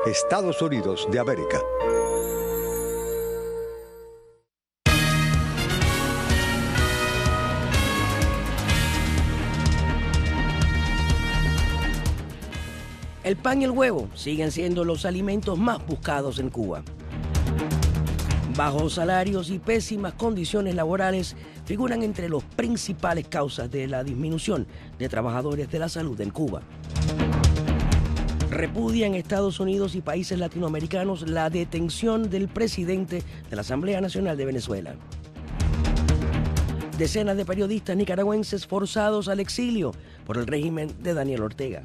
Estados Unidos de América. El pan y el huevo siguen siendo los alimentos más buscados en Cuba. Bajos salarios y pésimas condiciones laborales figuran entre las principales causas de la disminución de trabajadores de la salud en Cuba. Repudian Estados Unidos y países latinoamericanos la detención del presidente de la Asamblea Nacional de Venezuela. Decenas de periodistas nicaragüenses forzados al exilio por el régimen de Daniel Ortega.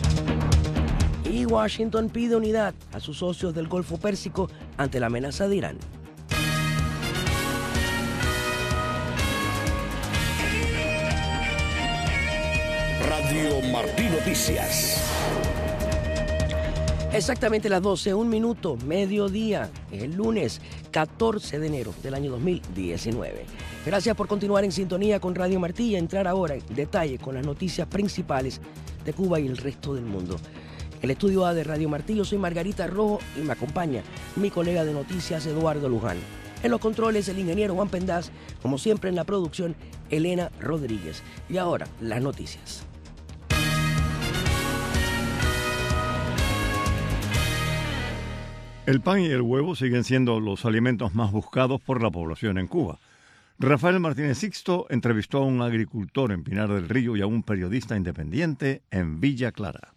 Y Washington pide unidad a sus socios del Golfo Pérsico ante la amenaza de Irán. Radio Martí Noticias. Exactamente las 12, 1 minuto, mediodía, el lunes 14 de enero del año 2019. Gracias por continuar en sintonía con Radio Martí y entrar ahora en detalle con las noticias principales de Cuba y el resto del mundo. En el estudio A de Radio Martí, yo soy Margarita Rojo y me acompaña mi colega de noticias Eduardo Luján. En los controles, el ingeniero Juan Pendaz, como siempre en la producción, Elena Rodríguez. Y ahora, las noticias. El pan y el huevo siguen siendo los alimentos más buscados por la población en Cuba. Rafael Martínez Sixto entrevistó a un agricultor en Pinar del Río y a un periodista independiente en Villa Clara.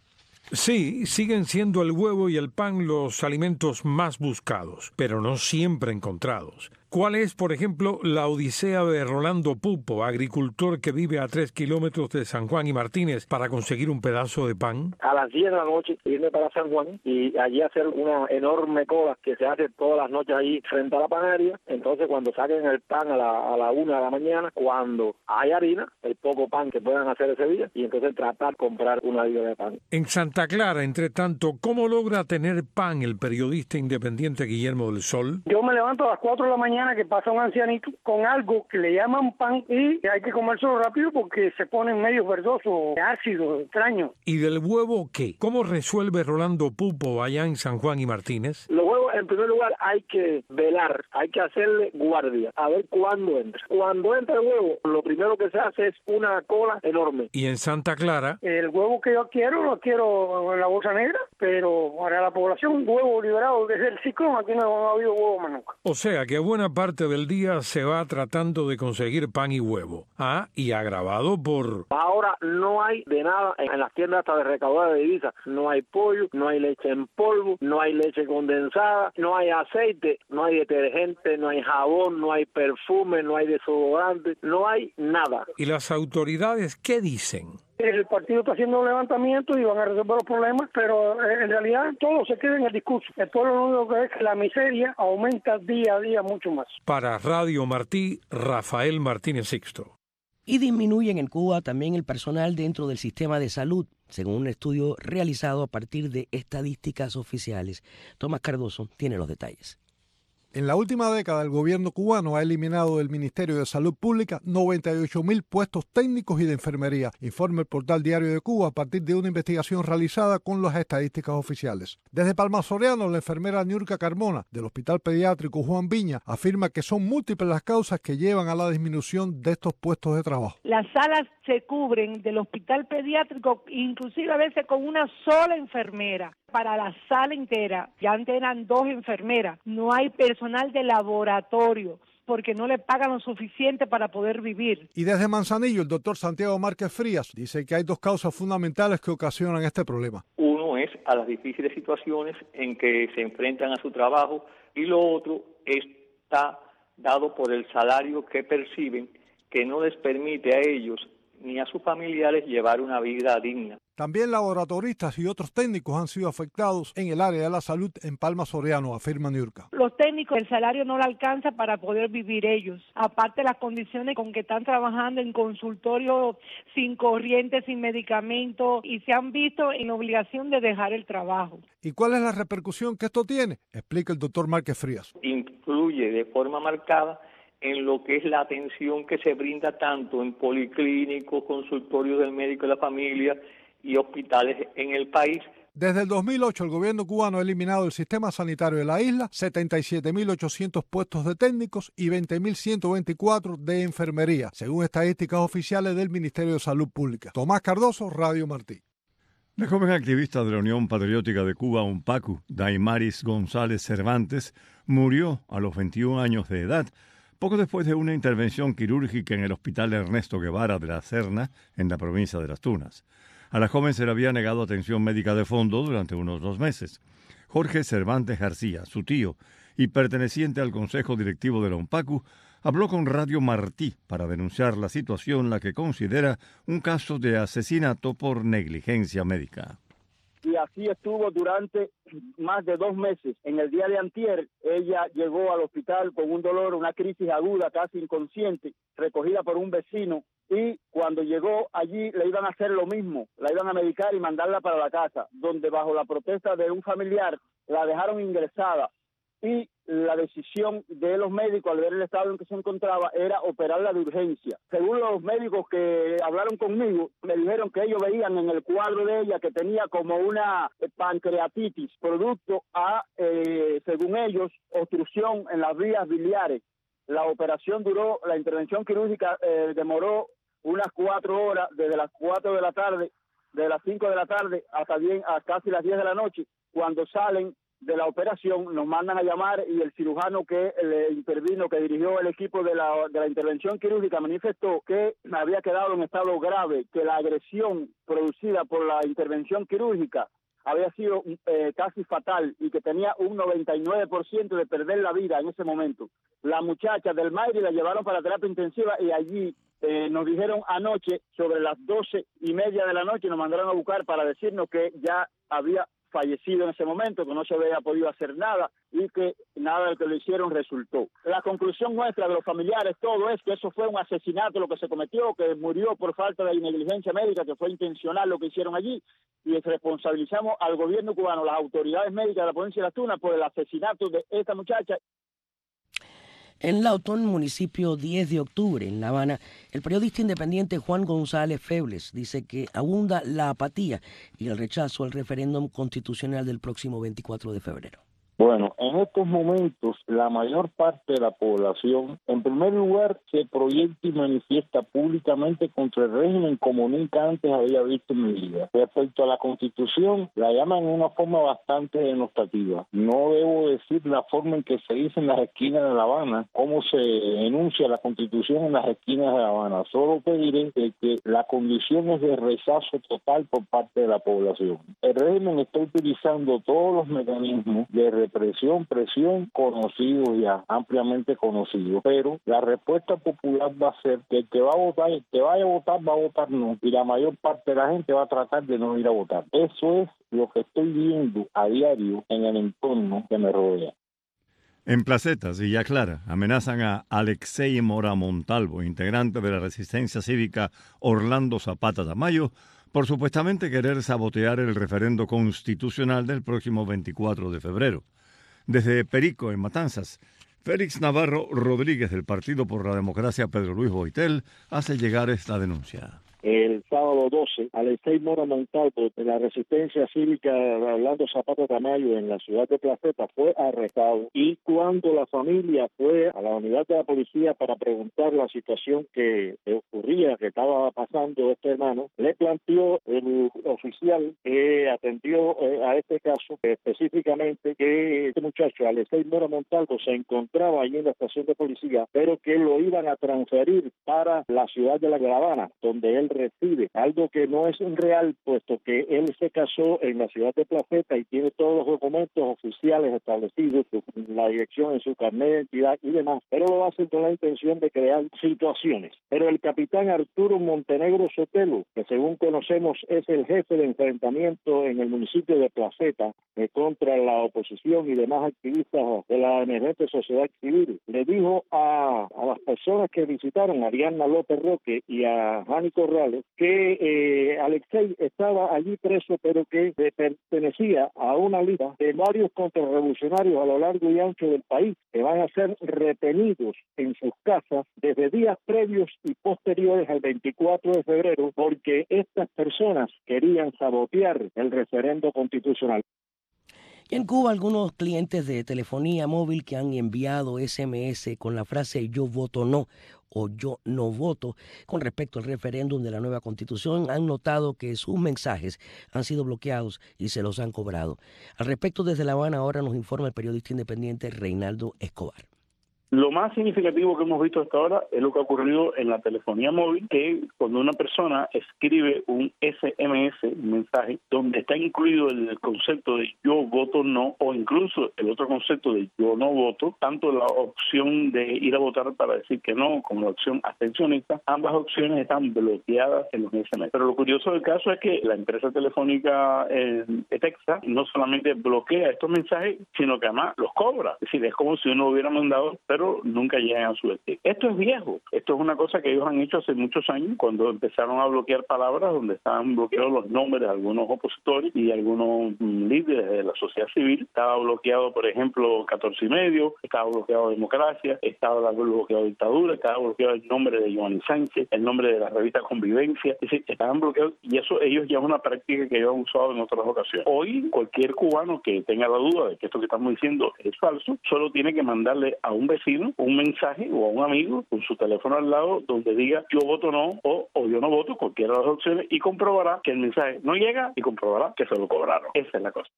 Sí, siguen siendo el huevo y el pan los alimentos más buscados, pero no siempre encontrados. ¿Cuál es, por ejemplo, la odisea de Rolando Pupo, agricultor que vive a 3 kilómetros de San Juan y Martínez, para conseguir un pedazo de pan? A las 10 de la noche irme para San Juan y allí hacer una enorme cola que se hace todas las noches ahí frente a la panadería. Entonces cuando saquen el pan a la 1 de la mañana, cuando hay harina, el poco pan que puedan hacer ese día, y entonces tratar de comprar una libra de pan. En Santa Clara, entre tanto, ¿cómo logra tener pan el periodista independiente Guillermo del Sol? Yo me levanto a las 4 de la mañana que pasa un ancianito con algo que le llaman pan y hay que comérselo rápido porque se ponen medio verdoso, ácido, extraño. ¿Y del huevo qué? ¿Cómo resuelve Rolando Pupo allá en San Juan y Martínez? Los huevos, en primer lugar, hay que velar, hay que hacerle guardia, a ver cuándo entra. Cuando entra el huevo, lo primero que se hace es una cola enorme. ¿Y en Santa Clara? El huevo que yo quiero, lo quiero en la bolsa negra, pero para la población, un huevo liberado desde el ciclón, aquí no ha habido huevo más nunca. O sea que buena parte del día se va tratando de conseguir pan y huevo. Ah, y agravado por... Ahora no hay de nada en las tiendas hasta de recaudar de divisas. No hay pollo, no hay leche en polvo, no hay leche condensada, no hay aceite, no hay detergente, no hay jabón, no hay perfume, no hay desodorante, no hay nada. ¿Y las autoridades qué dicen? El partido está haciendo un levantamiento y van a resolver los problemas, pero en realidad todo se queda en el discurso. El pueblo lo único que es que la miseria aumenta día a día mucho más. Para Radio Martí, Rafael Martínez Sixto. Y disminuyen en Cuba también el personal dentro del sistema de salud, según un estudio realizado a partir de estadísticas oficiales. Tomás Cardoso tiene los detalles. En la última década, el gobierno cubano ha eliminado del Ministerio de Salud Pública 98.000 puestos técnicos y de enfermería, informa el portal Diario de Cuba a partir de una investigación realizada con las estadísticas oficiales. Desde Palma Soriano, la enfermera Niurka Carmona, del Hospital Pediátrico Juan Viña, afirma que son múltiples las causas que llevan a la disminución de estos puestos de trabajo. Las salas se cubren del Hospital Pediátrico, inclusive a veces con una sola enfermera. Para la sala entera, ya antes eran 2 enfermeras, no hay personal de laboratorio porque no le pagan lo suficiente para poder vivir. Y desde Manzanillo, el doctor Santiago Márquez Frías dice que hay 2 causas fundamentales que ocasionan este problema. Uno es a las difíciles situaciones en que se enfrentan a su trabajo y lo otro está dado por el salario que perciben, que no les permite a ellos ni a sus familiares llevar una vida digna. También laboratoristas y otros técnicos han sido afectados en el área de la salud en Palma Soriano, afirma Niurka. Los técnicos, el salario no le alcanza para poder vivir ellos. Aparte las condiciones con que están trabajando en consultorios sin corriente, sin medicamentos, y se han visto en la obligación de dejar el trabajo. ¿Y cuál es la repercusión que esto tiene? Explica el doctor Márquez Frías. Influye de forma marcada en lo que es la atención que se brinda tanto en policlínicos, consultorios del médico de la familia y hospitales en el país, Desde el 2008, el gobierno cubano ha eliminado del sistema sanitario de la isla 77.800 puestos de técnicos y 20.124 de enfermería, según estadísticas oficiales del Ministerio de Salud Pública. Tomás Cardoso, Radio Martí. La joven activista de la Unión Patriótica de Cuba, UNPACU, Daimaris González Cervantes, murió a los 21 años de edad, poco después de una intervención quirúrgica en el Hospital Ernesto Guevara de la Serna, en la provincia de Las Tunas. A la joven se le había negado atención médica de fondo durante unos 2 meses. Jorge Cervantes García, su tío y perteneciente al Consejo Directivo de la UNPACU, habló con Radio Martí para denunciar la situación, la que considera un caso de asesinato por negligencia médica. Y así estuvo durante más de 2 meses. En el día de antier, ella llegó al hospital con un dolor, una crisis aguda, casi inconsciente, recogida por un vecino, y cuando llegó allí le iban a hacer lo mismo, la iban a medicar y mandarla para la casa, donde bajo la protesta de un familiar la dejaron ingresada, y la decisión de los médicos al ver el estado en que se encontraba era operarla de urgencia. Según los médicos que hablaron conmigo, me dijeron que ellos veían en el cuadro de ella que tenía como una pancreatitis, producto a, según ellos, obstrucción en las vías biliares. La operación duró, la intervención quirúrgica demoró unas 4 horas, desde las 4 de la tarde, de las 5 de la tarde hasta casi las 10 de la noche. Cuando salen de la operación nos mandan a llamar y el cirujano que le intervino, que dirigió el equipo de la intervención quirúrgica, manifestó que había quedado en estado grave, que la agresión producida por la intervención quirúrgica había sido casi fatal y que tenía un 99% de perder la vida en ese momento. La muchacha del Mayri la llevaron para terapia intensiva y allí nos dijeron anoche, sobre las 12:30 de la noche, nos mandaron a buscar para decirnos que ya había fallecido en ese momento, que no se había podido hacer nada y que nada de lo que le hicieron resultó. La conclusión nuestra de los familiares, todo es que eso fue un asesinato lo que se cometió, que murió por falta de negligencia médica, que fue intencional lo que hicieron allí, y responsabilizamos al gobierno cubano, las autoridades médicas de la provincia de Las Tunas por el asesinato de esta muchacha. En Lawton, municipio 10 de octubre, en La Habana, el periodista independiente Juan González Febles dice que abunda la apatía y el rechazo al referéndum constitucional del próximo 24 de febrero. Bueno, en estos momentos la mayor parte de la población, en primer lugar, se proyecta y manifiesta públicamente contra el régimen como nunca antes había visto en mi vida. Respecto a la Constitución, la llaman de una forma bastante denostativa. No debo decir la forma en que se dice en las esquinas de La Habana, cómo se enuncia la Constitución en las esquinas de La Habana. Solo pediré que la condición es de rechazo total por parte de la población. El régimen está utilizando todos los mecanismos de represión, presión, conocidos ya, ampliamente conocidos, pero la respuesta popular va a ser que el que va a votar, el que vaya a votar, va a votar no, y la mayor parte de la gente va a tratar de no ir a votar. Eso es lo que estoy viendo a diario en el entorno que me rodea. En Placetas, Villa Clara, amenazan a Alexei Mora Montalvo, integrante de la resistencia cívica Orlando Zapata Tamayo, por supuestamente querer sabotear el referendo constitucional del próximo 24 de febrero. Desde Perico, en Matanzas, Félix Navarro Rodríguez, del Partido por la Democracia Pedro Luis Boitel, hace llegar esta denuncia. El sábado 12, Alexei Mora Montalvo, de la resistencia cívica Orlando Zapata Tamayo en la ciudad de Placeta, fue arrestado, y cuando la familia fue a la unidad de la policía para preguntar la situación que ocurría, que estaba pasando este hermano, le planteó el oficial que atendió a este caso específicamente que este muchacho, Alexei Mora Montalvo, se encontraba allí en la estación de policía, pero que lo iban a transferir para la ciudad de La Habana, donde él reside, algo que no es real, puesto que él se casó en la ciudad de Placeta y tiene todos los documentos oficiales establecidos, la dirección en su carnet de identidad y demás, pero lo hace con la intención de crear situaciones. Pero el capitán Arturo Montenegro Sotelo, que según conocemos es el jefe de enfrentamiento en el municipio de Placeta contra la oposición y demás activistas de la emergente sociedad civil, le dijo a las personas que visitaron, a Ariadna López Roque y a Jánico Ramos, electorales que Alexei estaba allí preso, pero que pertenecía a una lista de varios contrarrevolucionarios a lo largo y ancho del país que van a ser retenidos en sus casas desde días previos y posteriores al 24 de febrero porque estas personas querían sabotear el referendo constitucional. Y en Cuba, algunos clientes de telefonía móvil que han enviado SMS con la frase "yo voto no" o "yo no voto" con respecto al referéndum de la nueva Constitución han notado que sus mensajes han sido bloqueados y se los han cobrado. Al respecto, desde La Habana ahora nos informa el periodista independiente Reinaldo Escobar. Lo más significativo que hemos visto hasta ahora es lo que ha ocurrido en la telefonía móvil, que cuando una persona escribe un SMS, un mensaje, donde está incluido el concepto de yo voto no, o incluso el otro concepto de yo no voto, tanto la opción de ir a votar para decir que no, como la opción abstencionista, ambas opciones están bloqueadas en los SMS. Pero lo curioso del caso es que la empresa telefónica Texas no solamente bloquea estos mensajes, sino que además los cobra. Es decir, es como si uno hubiera mandado, pero nunca llegan a su destino. Esto es viejo. Esto es una cosa que ellos han hecho hace muchos años, cuando empezaron a bloquear palabras donde estaban bloqueados los nombres de algunos opositores y algunos líderes de la sociedad civil. Estaba bloqueado, por ejemplo, 14 y medio, estaba bloqueado Democracia, estaba bloqueado Dictadura, estaba bloqueado el nombre de Giovanni Sánchez, el nombre de la revista Convivencia. Es decir, estaban bloqueados y eso ellos ya es una práctica que ellos han usado en otras ocasiones. Hoy, cualquier cubano que tenga la duda de que esto que estamos diciendo es falso, solo tiene que mandarle a un vecino un mensaje o a un amigo con su teléfono al lado donde diga yo voto no o yo no voto, cualquiera de las opciones, y comprobará que el mensaje no llega y comprobará que se lo cobraron. Esa es la cosa.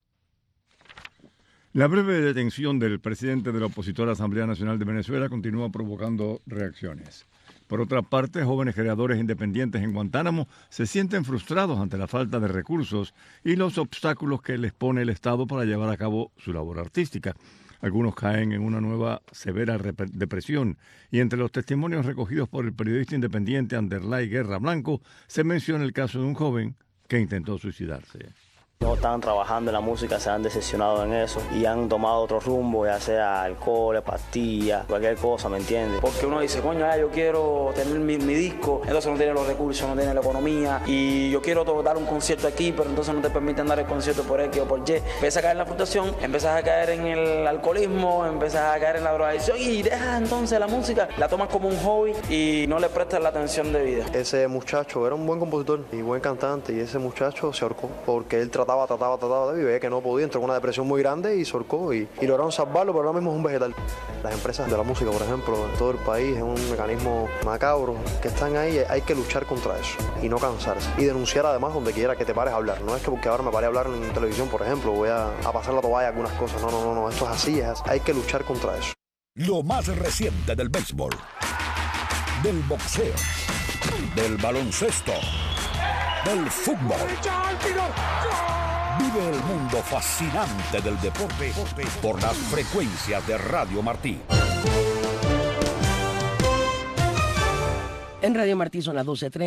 La breve detención del presidente de la opositora Asamblea Nacional de Venezuela continúa provocando reacciones. Por otra parte, jóvenes creadores independientes en Guantánamo se sienten frustrados ante la falta de recursos y los obstáculos que les pone el Estado para llevar a cabo su labor artística. Algunos caen en una nueva severa depresión y entre los testimonios recogidos por el periodista independiente Anderlay Guerra Blanco se menciona el caso de un joven que intentó suicidarse. No están trabajando en la música, se han decepcionado en eso y han tomado otro rumbo, ya sea alcohol, pastillas, cualquier cosa, ¿me entiendes? Porque uno dice, coño, yo quiero tener mi disco, entonces no tiene los recursos, no tiene la economía y yo quiero dar un concierto aquí, pero entonces no te permiten dar el concierto por X o por Y. Empiezas a caer en la frustración, empiezas a caer en el alcoholismo, empiezas a caer en la drogadicción y dejas entonces la música, la tomas como un hobby y no le prestas la atención debida. Ese muchacho era un buen compositor y buen cantante y ese muchacho se ahorcó porque él trataba de vivir, que no podía, entró en una depresión muy grande y se ahorcó y lograron salvarlo, pero ahora mismo es un vegetal. Las empresas de la música, por ejemplo, en todo el país es un mecanismo macabro que están ahí, hay que luchar contra eso y no cansarse y denunciar además donde quiera que te pares a hablar. No es que porque ahora me paré a hablar en televisión, por ejemplo, voy a pasar la toalla algunas cosas. No, esto es así, hay que luchar contra eso. Lo más reciente del béisbol, del boxeo, del baloncesto, del fútbol. Vive el mundo fascinante del deporte por las frecuencias de Radio Martí. En Radio Martí son las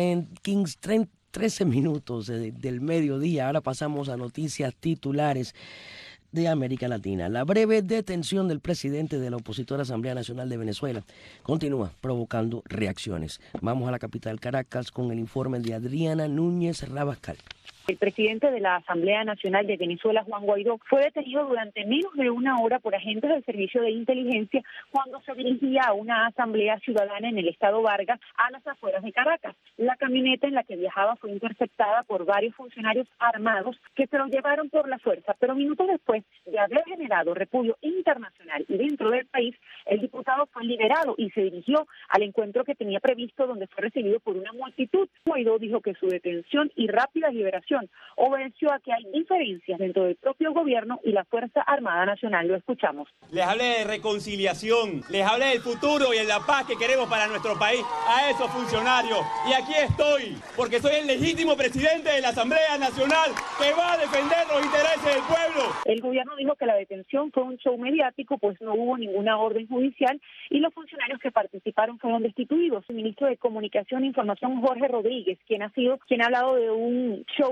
12:13 minutos del mediodía. Ahora pasamos a noticias titulares de América Latina. La breve detención del presidente de la opositora Asamblea Nacional de Venezuela continúa provocando reacciones. Vamos a la capital, Caracas, con el informe de Adriana Núñez Rabascal. El presidente de la Asamblea Nacional de Venezuela, Juan Guaidó, fue detenido durante menos de una hora por agentes del Servicio de Inteligencia cuando se dirigía a una asamblea ciudadana en el estado Vargas, a las afueras de Caracas. La camioneta en la que viajaba fue interceptada por varios funcionarios armados que se lo llevaron por la fuerza, pero minutos después de haber generado repudio internacional y dentro del país, el diputado fue liberado y se dirigió al encuentro que tenía previsto, donde fue recibido por una multitud. Guaidó dijo que su detención y rápida liberación obedeció a que hay diferencias dentro del propio gobierno y la Fuerza Armada Nacional. Lo escuchamos. Les hablé de reconciliación, les hablé del futuro y de la paz que queremos para nuestro país a esos funcionarios. Y aquí estoy, porque soy el legítimo presidente de la Asamblea Nacional que va a defender los intereses del pueblo. El gobierno dijo que la detención fue un show mediático, pues no hubo ninguna orden judicial y los funcionarios que participaron fueron destituidos. El ministro de Comunicación e Información, Jorge Rodríguez, quien ha hablado de un show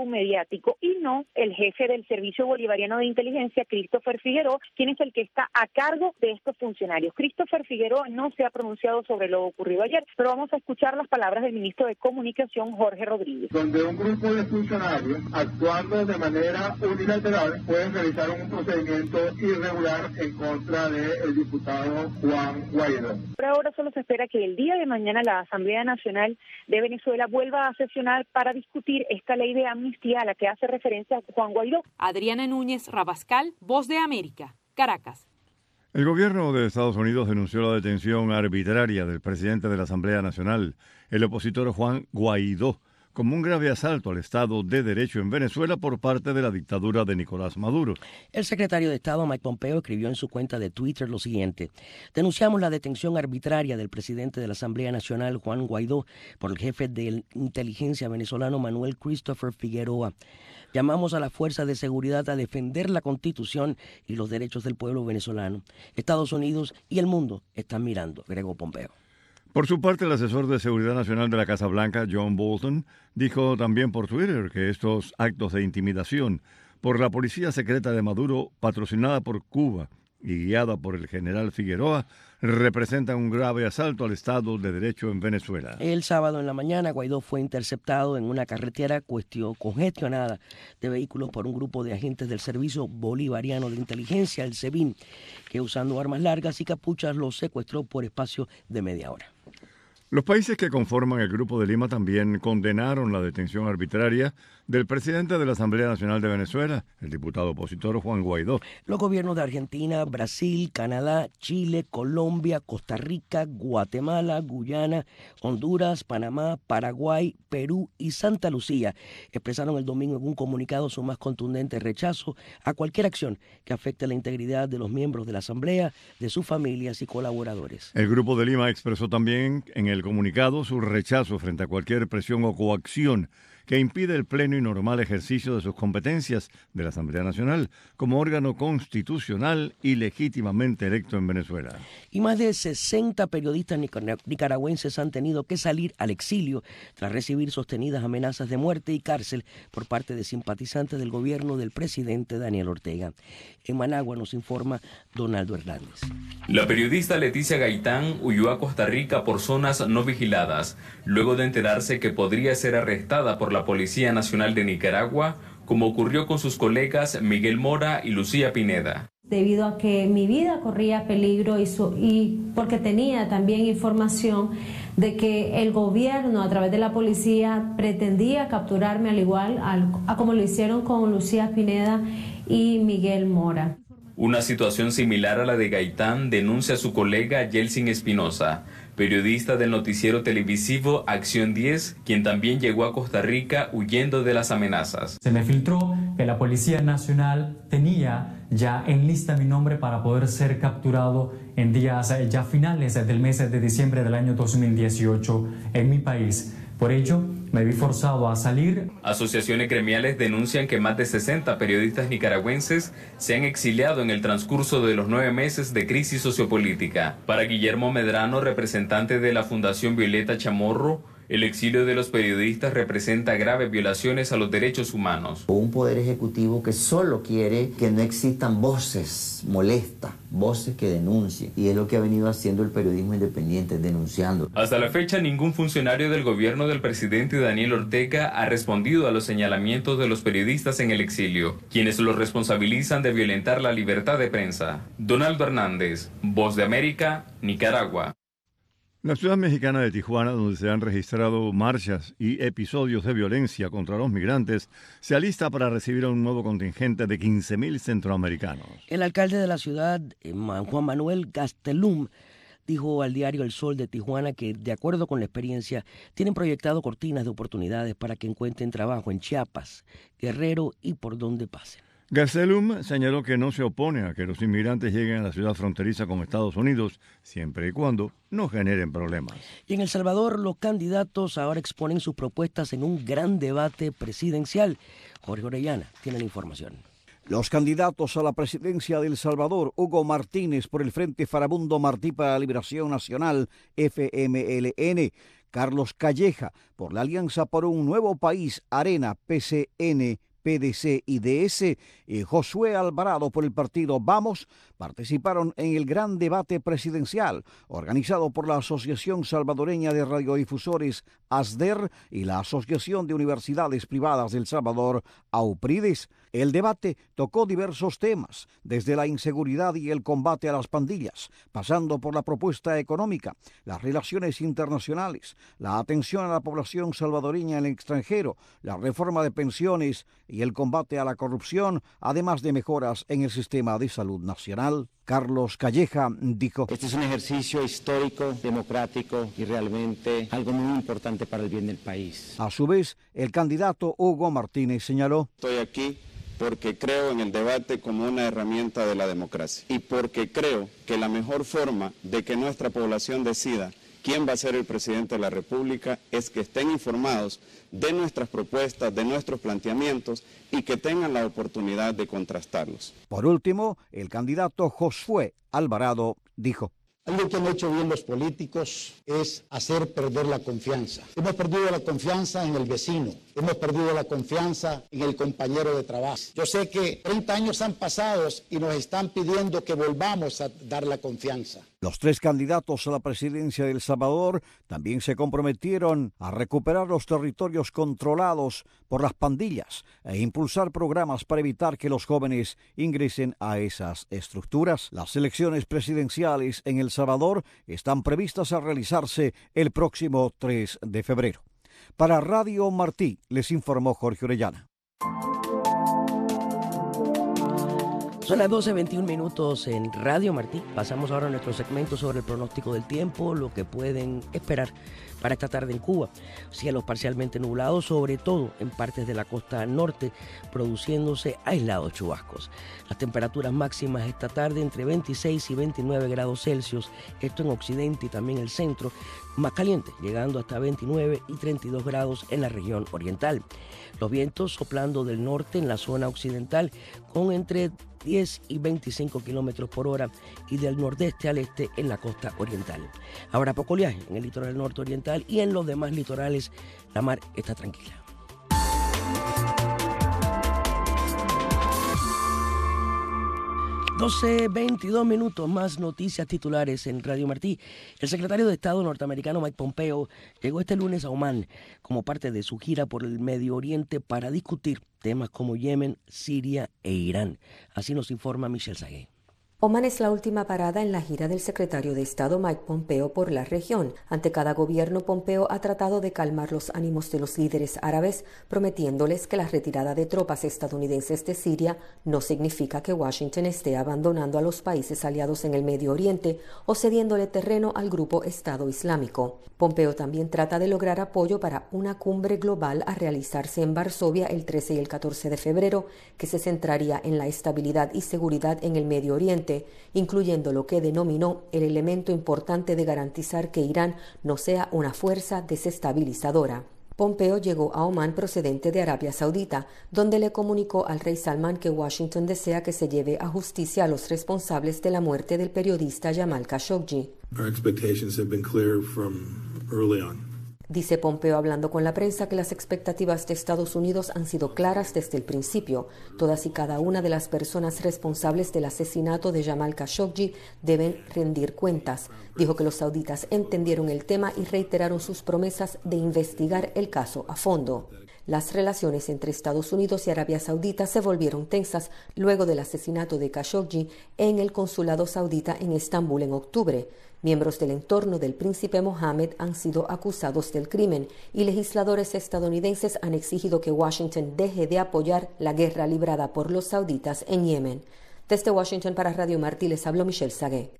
show mediático y no el jefe del Servicio Bolivariano de Inteligencia, Christopher Figueroa, quien es el que está a cargo de estos funcionarios. Christopher Figueroa no se ha pronunciado sobre lo ocurrido ayer, pero vamos a escuchar las palabras del ministro de Comunicación, Jorge Rodríguez. Donde un grupo de funcionarios, actuando de manera unilateral, pueden realizar un procedimiento irregular en contra del diputado Juan Guaidó. Por ahora solo se espera que el día de mañana la Asamblea Nacional de Venezuela vuelva a sesionar para discutir esta ley de amnistía a la que hace referencia Juan Guaidó. Adriana Núñez Rabascal, Voz de América, Caracas. El gobierno de Estados Unidos denunció la detención arbitraria del presidente de la Asamblea Nacional, el opositor Juan Guaidó, como un grave asalto al Estado de Derecho en Venezuela por parte de la dictadura de Nicolás Maduro. El secretario de Estado, Mike Pompeo, escribió en su cuenta de Twitter lo siguiente: denunciamos la detención arbitraria del presidente de la Asamblea Nacional, Juan Guaidó, por el jefe de inteligencia venezolano, Manuel Christopher Figueroa. Llamamos a las fuerzas de seguridad a defender la Constitución y los derechos del pueblo venezolano. Estados Unidos y el mundo están mirando, agregó Pompeo. Por su parte, el asesor de Seguridad Nacional de la Casa Blanca, John Bolton, dijo también por Twitter que estos actos de intimidación por la policía secreta de Maduro, patrocinada por Cuba y guiada por el general Figueroa, representan un grave asalto al Estado de Derecho en Venezuela. El sábado en la mañana, Guaidó fue interceptado en una carretera congestionada de vehículos por un grupo de agentes del Servicio Bolivariano de Inteligencia, el SEBIN, que usando armas largas y capuchas lo secuestró por espacio de media hora. Los países que conforman el Grupo de Lima también condenaron la detención arbitraria del presidente de la Asamblea Nacional de Venezuela, el diputado opositor Juan Guaidó. Los gobiernos de Argentina, Brasil, Canadá, Chile, Colombia, Costa Rica, Guatemala, Guyana, Honduras, Panamá, Paraguay, Perú y Santa Lucía expresaron el domingo en un comunicado su más contundente rechazo a cualquier acción que afecte la integridad de los miembros de la Asamblea, de sus familias y colaboradores. El Grupo de Lima expresó también en el comunicado su rechazo frente a cualquier presión o coacción que impide el pleno y normal ejercicio de sus competencias de la Asamblea Nacional como órgano constitucional y legítimamente electo en Venezuela. Y más de 60 periodistas nicaragüenses han tenido que salir al exilio tras recibir sostenidas amenazas de muerte y cárcel por parte de simpatizantes del gobierno del presidente Daniel Ortega. En Managua nos informa Donaldo Hernández. La periodista Leticia Gaitán huyó a Costa Rica por zonas no vigiladas, luego de enterarse que podría ser arrestada por la Policía Nacional de Nicaragua, como ocurrió con sus colegas Miguel Mora y Lucía Pineda. Debido a que mi vida corría peligro y porque tenía también información de que el gobierno a través de la policía pretendía capturarme al igual a como lo hicieron con Lucía Pineda y Miguel Mora. Una situación similar a la de Gaitán denuncia a su colega Yeltsin Espinosa, periodista del noticiero televisivo Acción 10, quien también llegó a Costa Rica huyendo de las amenazas. Se me filtró que la Policía Nacional tenía ya en lista mi nombre para poder ser capturado en días ya finales del mes de diciembre del año 2018 en mi país. Por ello, me vi forzado a salir. Asociaciones gremiales denuncian que más de 60 periodistas nicaragüenses se han exiliado en el transcurso de los 9 meses de crisis sociopolítica. Para Guillermo Medrano, representante de la Fundación Violeta Chamorro, el exilio de los periodistas representa graves violaciones a los derechos humanos. Un poder ejecutivo que solo quiere que no existan voces molestas, voces que denuncien. Y es lo que ha venido haciendo el periodismo independiente, denunciando. Hasta la fecha, ningún funcionario del gobierno del presidente Daniel Ortega ha respondido a los señalamientos de los periodistas en el exilio, quienes los responsabilizan de violentar la libertad de prensa. Donaldo Hernández, Voz de América, Nicaragua. La ciudad mexicana de Tijuana, donde se han registrado marchas y episodios de violencia contra los migrantes, se alista para recibir a un nuevo contingente de 15,000 centroamericanos. El alcalde de la ciudad, Juan Manuel Gastelum, dijo al diario El Sol de Tijuana que, de acuerdo con la experiencia, tienen proyectado cortinas de oportunidades para que encuentren trabajo en Chiapas, Guerrero y por donde pasen. Gastelum señaló que no se opone a que los inmigrantes lleguen a la ciudad fronteriza con Estados Unidos, siempre y cuando no generen problemas. Y en El Salvador, los candidatos ahora exponen sus propuestas en un gran debate presidencial. Jorge Orellana tiene la información. Los candidatos a la presidencia de El Salvador, Hugo Martínez por el Frente Farabundo Martí para la Liberación Nacional, FMLN, Carlos Calleja, por la Alianza por un Nuevo País, Arena, PCN, PDC y DS, y Josué Alvarado por el partido Vamos, participaron en el gran debate presidencial organizado por la Asociación Salvadoreña de Radiodifusores, ASDER, y la Asociación de Universidades Privadas del Salvador, AUPRIDES. El debate tocó diversos temas, desde la inseguridad y el combate a las pandillas, pasando por la propuesta económica, las relaciones internacionales, la atención a la población salvadoreña en el extranjero, la reforma de pensiones y el combate a la corrupción, además de mejoras en el sistema de salud nacional. Carlos Calleja dijo: este es un ejercicio histórico, democrático y realmente algo muy importante para el bien del país. A su vez, el candidato Hugo Martínez señaló: estoy aquí porque creo en el debate como una herramienta de la democracia y porque creo que la mejor forma de que nuestra población decida quién va a ser el presidente de la República es que estén informados de nuestras propuestas, de nuestros planteamientos y que tengan la oportunidad de contrastarlos. Por último, el candidato Josué Alvarado dijo: algo que han hecho bien los políticos es hacer perder la confianza. Hemos perdido la confianza en el vecino, hemos perdido la confianza en el compañero de trabajo. Yo sé que 30 años han pasado y nos están pidiendo que volvamos a dar la confianza. Los tres candidatos a la presidencia de El Salvador también se comprometieron a recuperar los territorios controlados por las pandillas e impulsar programas para evitar que los jóvenes ingresen a esas estructuras. Las elecciones presidenciales en El Salvador están previstas a realizarse el próximo 3 de febrero. Para Radio Martí, les informó Jorge Orellana. Son las 12:21 en Radio Martí. Pasamos ahora a nuestro segmento sobre el pronóstico del tiempo, lo que pueden esperar para esta tarde en Cuba. Cielos parcialmente nublados, sobre todo en partes de la costa norte, produciéndose aislados chubascos. Las temperaturas máximas esta tarde entre 26 y 29 grados Celsius, esto en occidente y también el centro, más caliente, llegando hasta 29 y 32 grados en la región oriental. Los vientos soplando del norte en la zona occidental con entre 10 y 25 kilómetros por hora y del nordeste al este en la costa oriental. Habrá poco oleaje en el litoral norte oriental y en los demás litorales la mar está tranquila. $12:22, más noticias titulares en Radio Martí. El secretario de Estado norteamericano Mike Pompeo llegó este lunes a Omán como parte de su gira por el Medio Oriente para discutir temas como Yemen, Siria e Irán. Así nos informa Michelle Sagué. Omán es la última parada en la gira del secretario de Estado Mike Pompeo por la región. Ante cada gobierno, Pompeo ha tratado de calmar los ánimos de los líderes árabes, prometiéndoles que la retirada de tropas estadounidenses de Siria no significa que Washington esté abandonando a los países aliados en el Medio Oriente o cediéndole terreno al grupo Estado Islámico. Pompeo también trata de lograr apoyo para una cumbre global a realizarse en Varsovia el 13 y el 14 de febrero, que se centraría en la estabilidad y seguridad en el Medio Oriente, incluyendo lo que denominó el elemento importante de garantizar que Irán no sea una fuerza desestabilizadora. Pompeo llegó a Omán procedente de Arabia Saudita, donde le comunicó al rey Salman que Washington desea que se lleve a justicia a los responsables de la muerte del periodista Jamal Khashoggi. Our expectations have been clear from early on. Dice Pompeo hablando con la prensa que las expectativas de Estados Unidos han sido claras desde el principio. Todas y cada una de las personas responsables del asesinato de Jamal Khashoggi deben rendir cuentas. Dijo que los sauditas entendieron el tema y reiteraron sus promesas de investigar el caso a fondo. Las relaciones entre Estados Unidos y Arabia Saudita se volvieron tensas luego del asesinato de Khashoggi en el consulado saudita en Estambul en octubre. Miembros del entorno del príncipe Mohammed han sido acusados del crimen y legisladores estadounidenses han exigido que Washington deje de apoyar la guerra librada por los sauditas en Yemen. Desde Washington para Radio Martí les habló Michelle Sagué.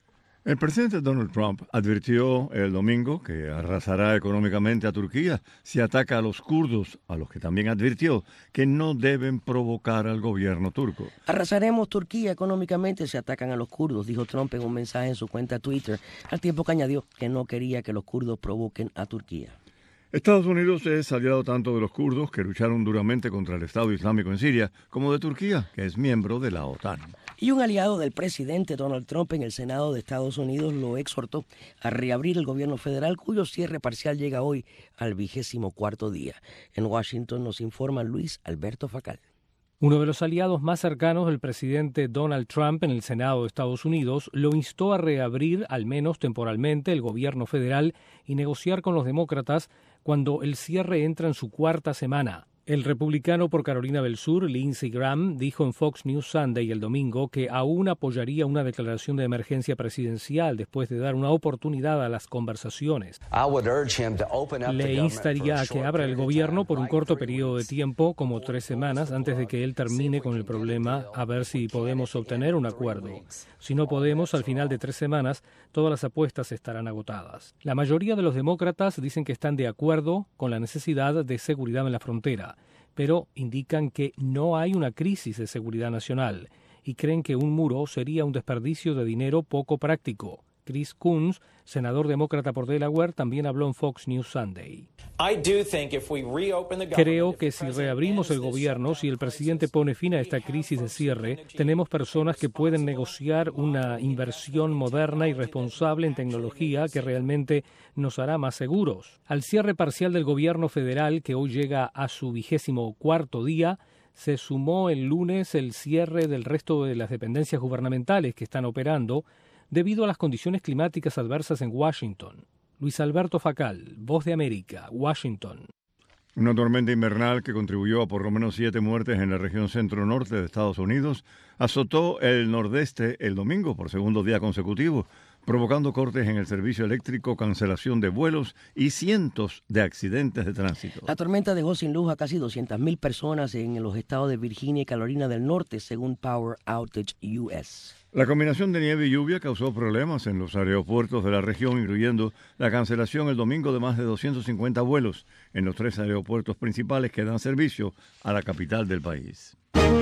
El presidente Donald Trump advirtió el domingo que arrasará económicamente a Turquía si ataca a los kurdos, a los que también advirtió que no deben provocar al gobierno turco. Arrasaremos Turquía económicamente si atacan a los kurdos, dijo Trump en un mensaje en su cuenta Twitter, al tiempo que añadió que no quería que los kurdos provoquen a Turquía. Estados Unidos es aliado tanto de los kurdos, que lucharon duramente contra el Estado Islámico en Siria, como de Turquía, que es miembro de la OTAN. Y un aliado del presidente Donald Trump en el Senado de Estados Unidos lo exhortó a reabrir el gobierno federal, cuyo cierre parcial llega hoy al 24º día. En Washington nos informa Luis Alberto Facal. Uno de los aliados más cercanos del presidente Donald Trump en el Senado de Estados Unidos lo instó a reabrir, al menos temporalmente, el gobierno federal y negociar con los demócratas cuando el cierre entra en su cuarta semana. El republicano por Carolina del Sur, Lindsey Graham, dijo en Fox News Sunday el domingo que aún apoyaría una declaración de emergencia presidencial después de dar una oportunidad a las conversaciones. Le instaría a que abra el gobierno por un corto periodo de tiempo, como 3 semanas, antes de que él termine con el problema, a ver si podemos obtener un acuerdo. Si no podemos, al final de 3 semanas, todas las apuestas estarán agotadas. La mayoría de los demócratas dicen que están de acuerdo con la necesidad de seguridad en la frontera, pero indican que no hay una crisis de seguridad nacional y creen que un muro sería un desperdicio de dinero poco práctico. Chris Coons, senador demócrata por Delaware, también habló en Fox News Sunday. Creo que si reabrimos el gobierno, si el presidente pone fin a esta crisis de cierre, tenemos personas que pueden negociar una inversión moderna y responsable en tecnología que realmente nos hará más seguros. Al cierre parcial del gobierno federal, que hoy llega a su 24º día, se sumó el lunes el cierre del resto de las dependencias gubernamentales que están operando debido a las condiciones climáticas adversas en Washington. Luis Alberto Facal, Voz de América, Washington. Una tormenta invernal que contribuyó a por lo menos 7 muertes en la región centro-norte de Estados Unidos azotó el nordeste el domingo por segundo día consecutivo, provocando cortes en el servicio eléctrico, cancelación de vuelos y cientos de accidentes de tránsito. La tormenta dejó sin luz a casi 200,000 personas en los estados de Virginia y Carolina del Norte, según Power Outage US. La combinación de nieve y lluvia causó problemas en los aeropuertos de la región, incluyendo la cancelación el domingo de más de 250 vuelos en los 3 aeropuertos principales que dan servicio a la capital del país.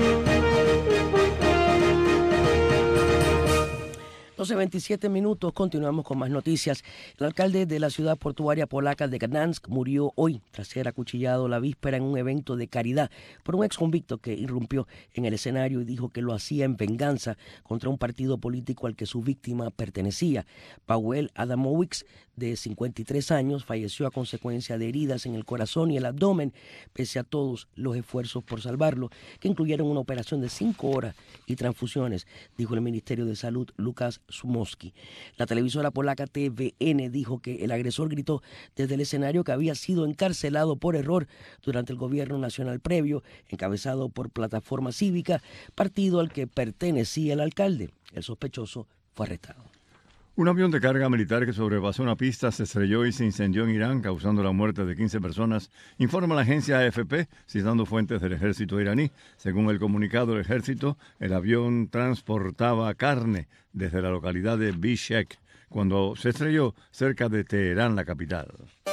12:27 minutos, continuamos con más noticias. El alcalde de la ciudad portuaria polaca de Gdansk murió hoy tras ser acuchillado la víspera en un evento de caridad por un exconvicto que irrumpió en el escenario y dijo que lo hacía en venganza contra un partido político al que su víctima pertenecía. Paweł Adamowicz, de 53 años, falleció a consecuencia de heridas en el corazón y el abdomen, pese a todos los esfuerzos por salvarlo, que incluyeron una operación de 5 horas y transfusiones, dijo el Ministerio de Salud Lucas Szumowski. La televisora polaca TVN dijo que el agresor gritó desde el escenario que había sido encarcelado por error durante el gobierno nacional previo, encabezado por Plataforma Cívica, partido al que pertenecía el alcalde. El sospechoso fue arrestado. Un avión de carga militar que sobrepasó una pista se estrelló y se incendió en Irán, causando la muerte de 15 personas, informa la agencia AFP, citando fuentes del ejército iraní. Según el comunicado del ejército, el avión transportaba carne desde la localidad de Bishkek, cuando se estrelló cerca de Teherán, la capital.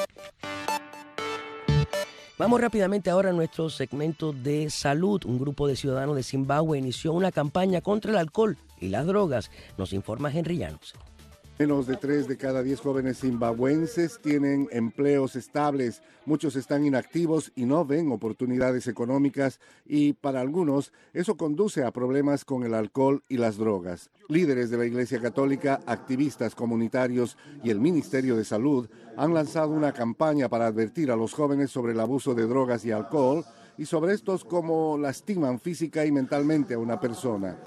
Vamos rápidamente ahora a nuestro segmento de salud. Un grupo de ciudadanos de Zimbabue inició una campaña contra el alcohol y las drogas, nos informa Henry Llanos. Menos de 3 de cada 10 jóvenes zimbabuenses tienen empleos estables. Muchos están inactivos y no ven oportunidades económicas y para algunos eso conduce a problemas con el alcohol y las drogas. Líderes de la Iglesia Católica, activistas comunitarios y el Ministerio de Salud han lanzado una campaña para advertir a los jóvenes sobre el abuso de drogas y alcohol y sobre estos cómo lastiman física y mentalmente a una persona.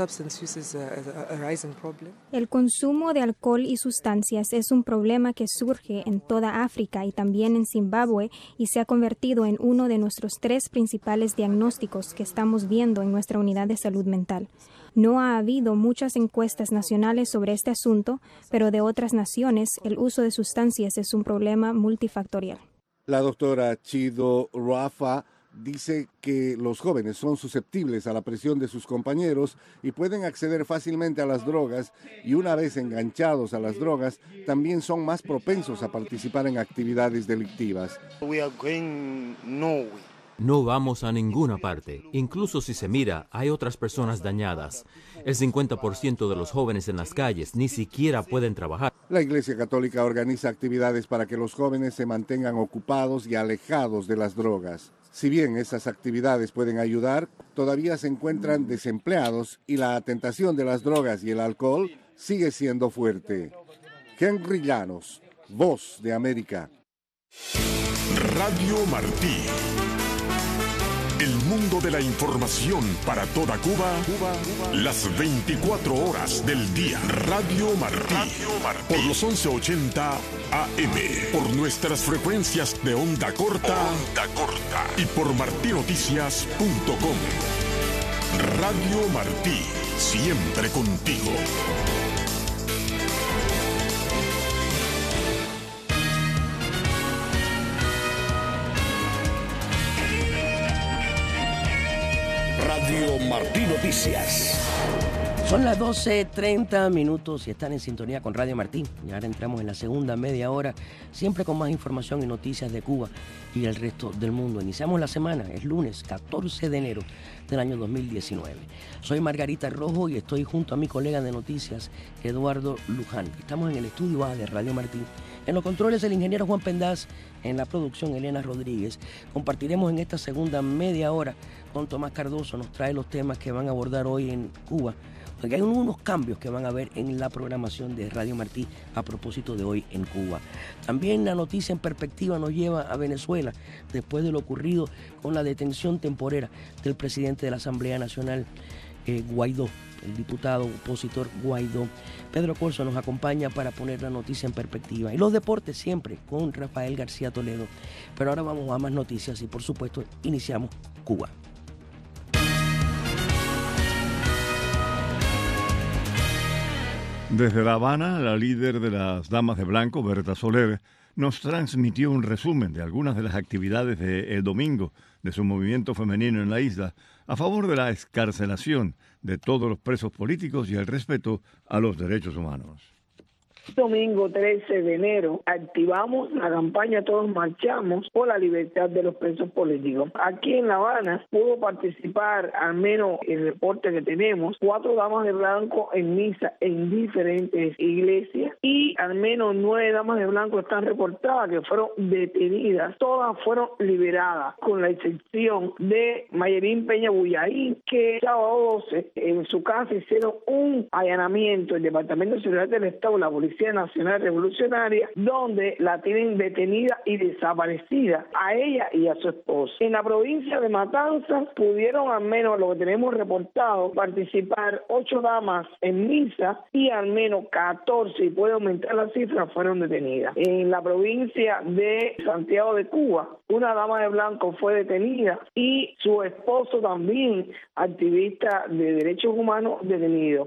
El consumo de alcohol y sustancias es un problema que surge en toda África y también en Zimbabue y se ha convertido en uno de nuestros 3 principales diagnósticos que estamos viendo en nuestra unidad de salud mental. No ha habido muchas encuestas nacionales sobre este asunto, pero de otras naciones el uso de sustancias es un problema multifactorial. La doctora Chido Rafa dice que los jóvenes son susceptibles a la presión de sus compañeros y pueden acceder fácilmente a las drogas y una vez enganchados a las drogas también son más propensos a participar en actividades delictivas. No vamos a ninguna parte. Incluso si se mira, hay otras personas dañadas. El 50% de los jóvenes en las calles ni siquiera pueden trabajar. La Iglesia Católica organiza actividades para que los jóvenes se mantengan ocupados y alejados de las drogas. Si bien esas actividades pueden ayudar, todavía se encuentran desempleados y la tentación de las drogas y el alcohol sigue siendo fuerte. Henry Llanos, Voz de América. Radio Martí. El mundo de la información para toda Cuba, las 24 horas del día. Radio Martí. Por los 1180 AM. Por nuestras frecuencias de onda corta. Y por martinoticias.com. Radio Martí. Siempre contigo. Radio Martí Noticias. Son las 12:30 y están en sintonía con Radio Martí. Y ahora entramos en la segunda media hora, siempre con más información y noticias de Cuba y el resto del mundo. Iniciamos la semana, es lunes 14 de enero del año 2019. Soy Margarita Rojo y estoy junto a mi colega de noticias, Eduardo Luján. Estamos en el estudio A de Radio Martí. En los controles el ingeniero Juan Pendaz, en la producción Elena Rodríguez. Compartiremos en esta segunda media hora con Tomás Cardoso, nos trae los temas que van a abordar hoy en Cuba, porque hay unos cambios que van a haber en la programación de Radio Martí a propósito de hoy en Cuba. También la noticia en perspectiva nos lleva a Venezuela, después de lo ocurrido con la detención temporera del presidente de la Asamblea Nacional, Guaidó, el diputado opositor Guaidó. Pedro Corso nos acompaña para poner la noticia en perspectiva. Y los deportes siempre con Rafael García Toledo. Pero ahora vamos a más noticias y por supuesto iniciamos Cuba. Desde La Habana, la líder de las Damas de Blanco, Berta Soler, nos transmitió un resumen de algunas de las actividades del domingo de su movimiento femenino en la isla a favor de la excarcelación de todos los presos políticos y el respeto a los derechos humanos. Domingo 13 de enero activamos la campaña Todos Marchamos por la libertad de los presos políticos. Aquí en La Habana pudo participar, al menos el reporte que tenemos, 4 damas de blanco en misa en diferentes iglesias y al menos 9 damas de blanco están reportadas que fueron detenidas. Todas fueron liberadas, con la excepción de Mayerín Peña Bullaín, que el sábado 12 en su casa hicieron un allanamiento el Departamento de Seguridad del Estado, la Policía Nacional Revolucionaria, donde la tienen detenida y desaparecida a ella y a su esposo. En la provincia de Matanzas pudieron, al menos lo que tenemos reportado, participar 8 damas en misa y al menos 14, y puede aumentar la cifra, fueron detenidas. En la provincia de Santiago de Cuba, una dama de blanco fue detenida y su esposo también, activista de derechos humanos, detenido.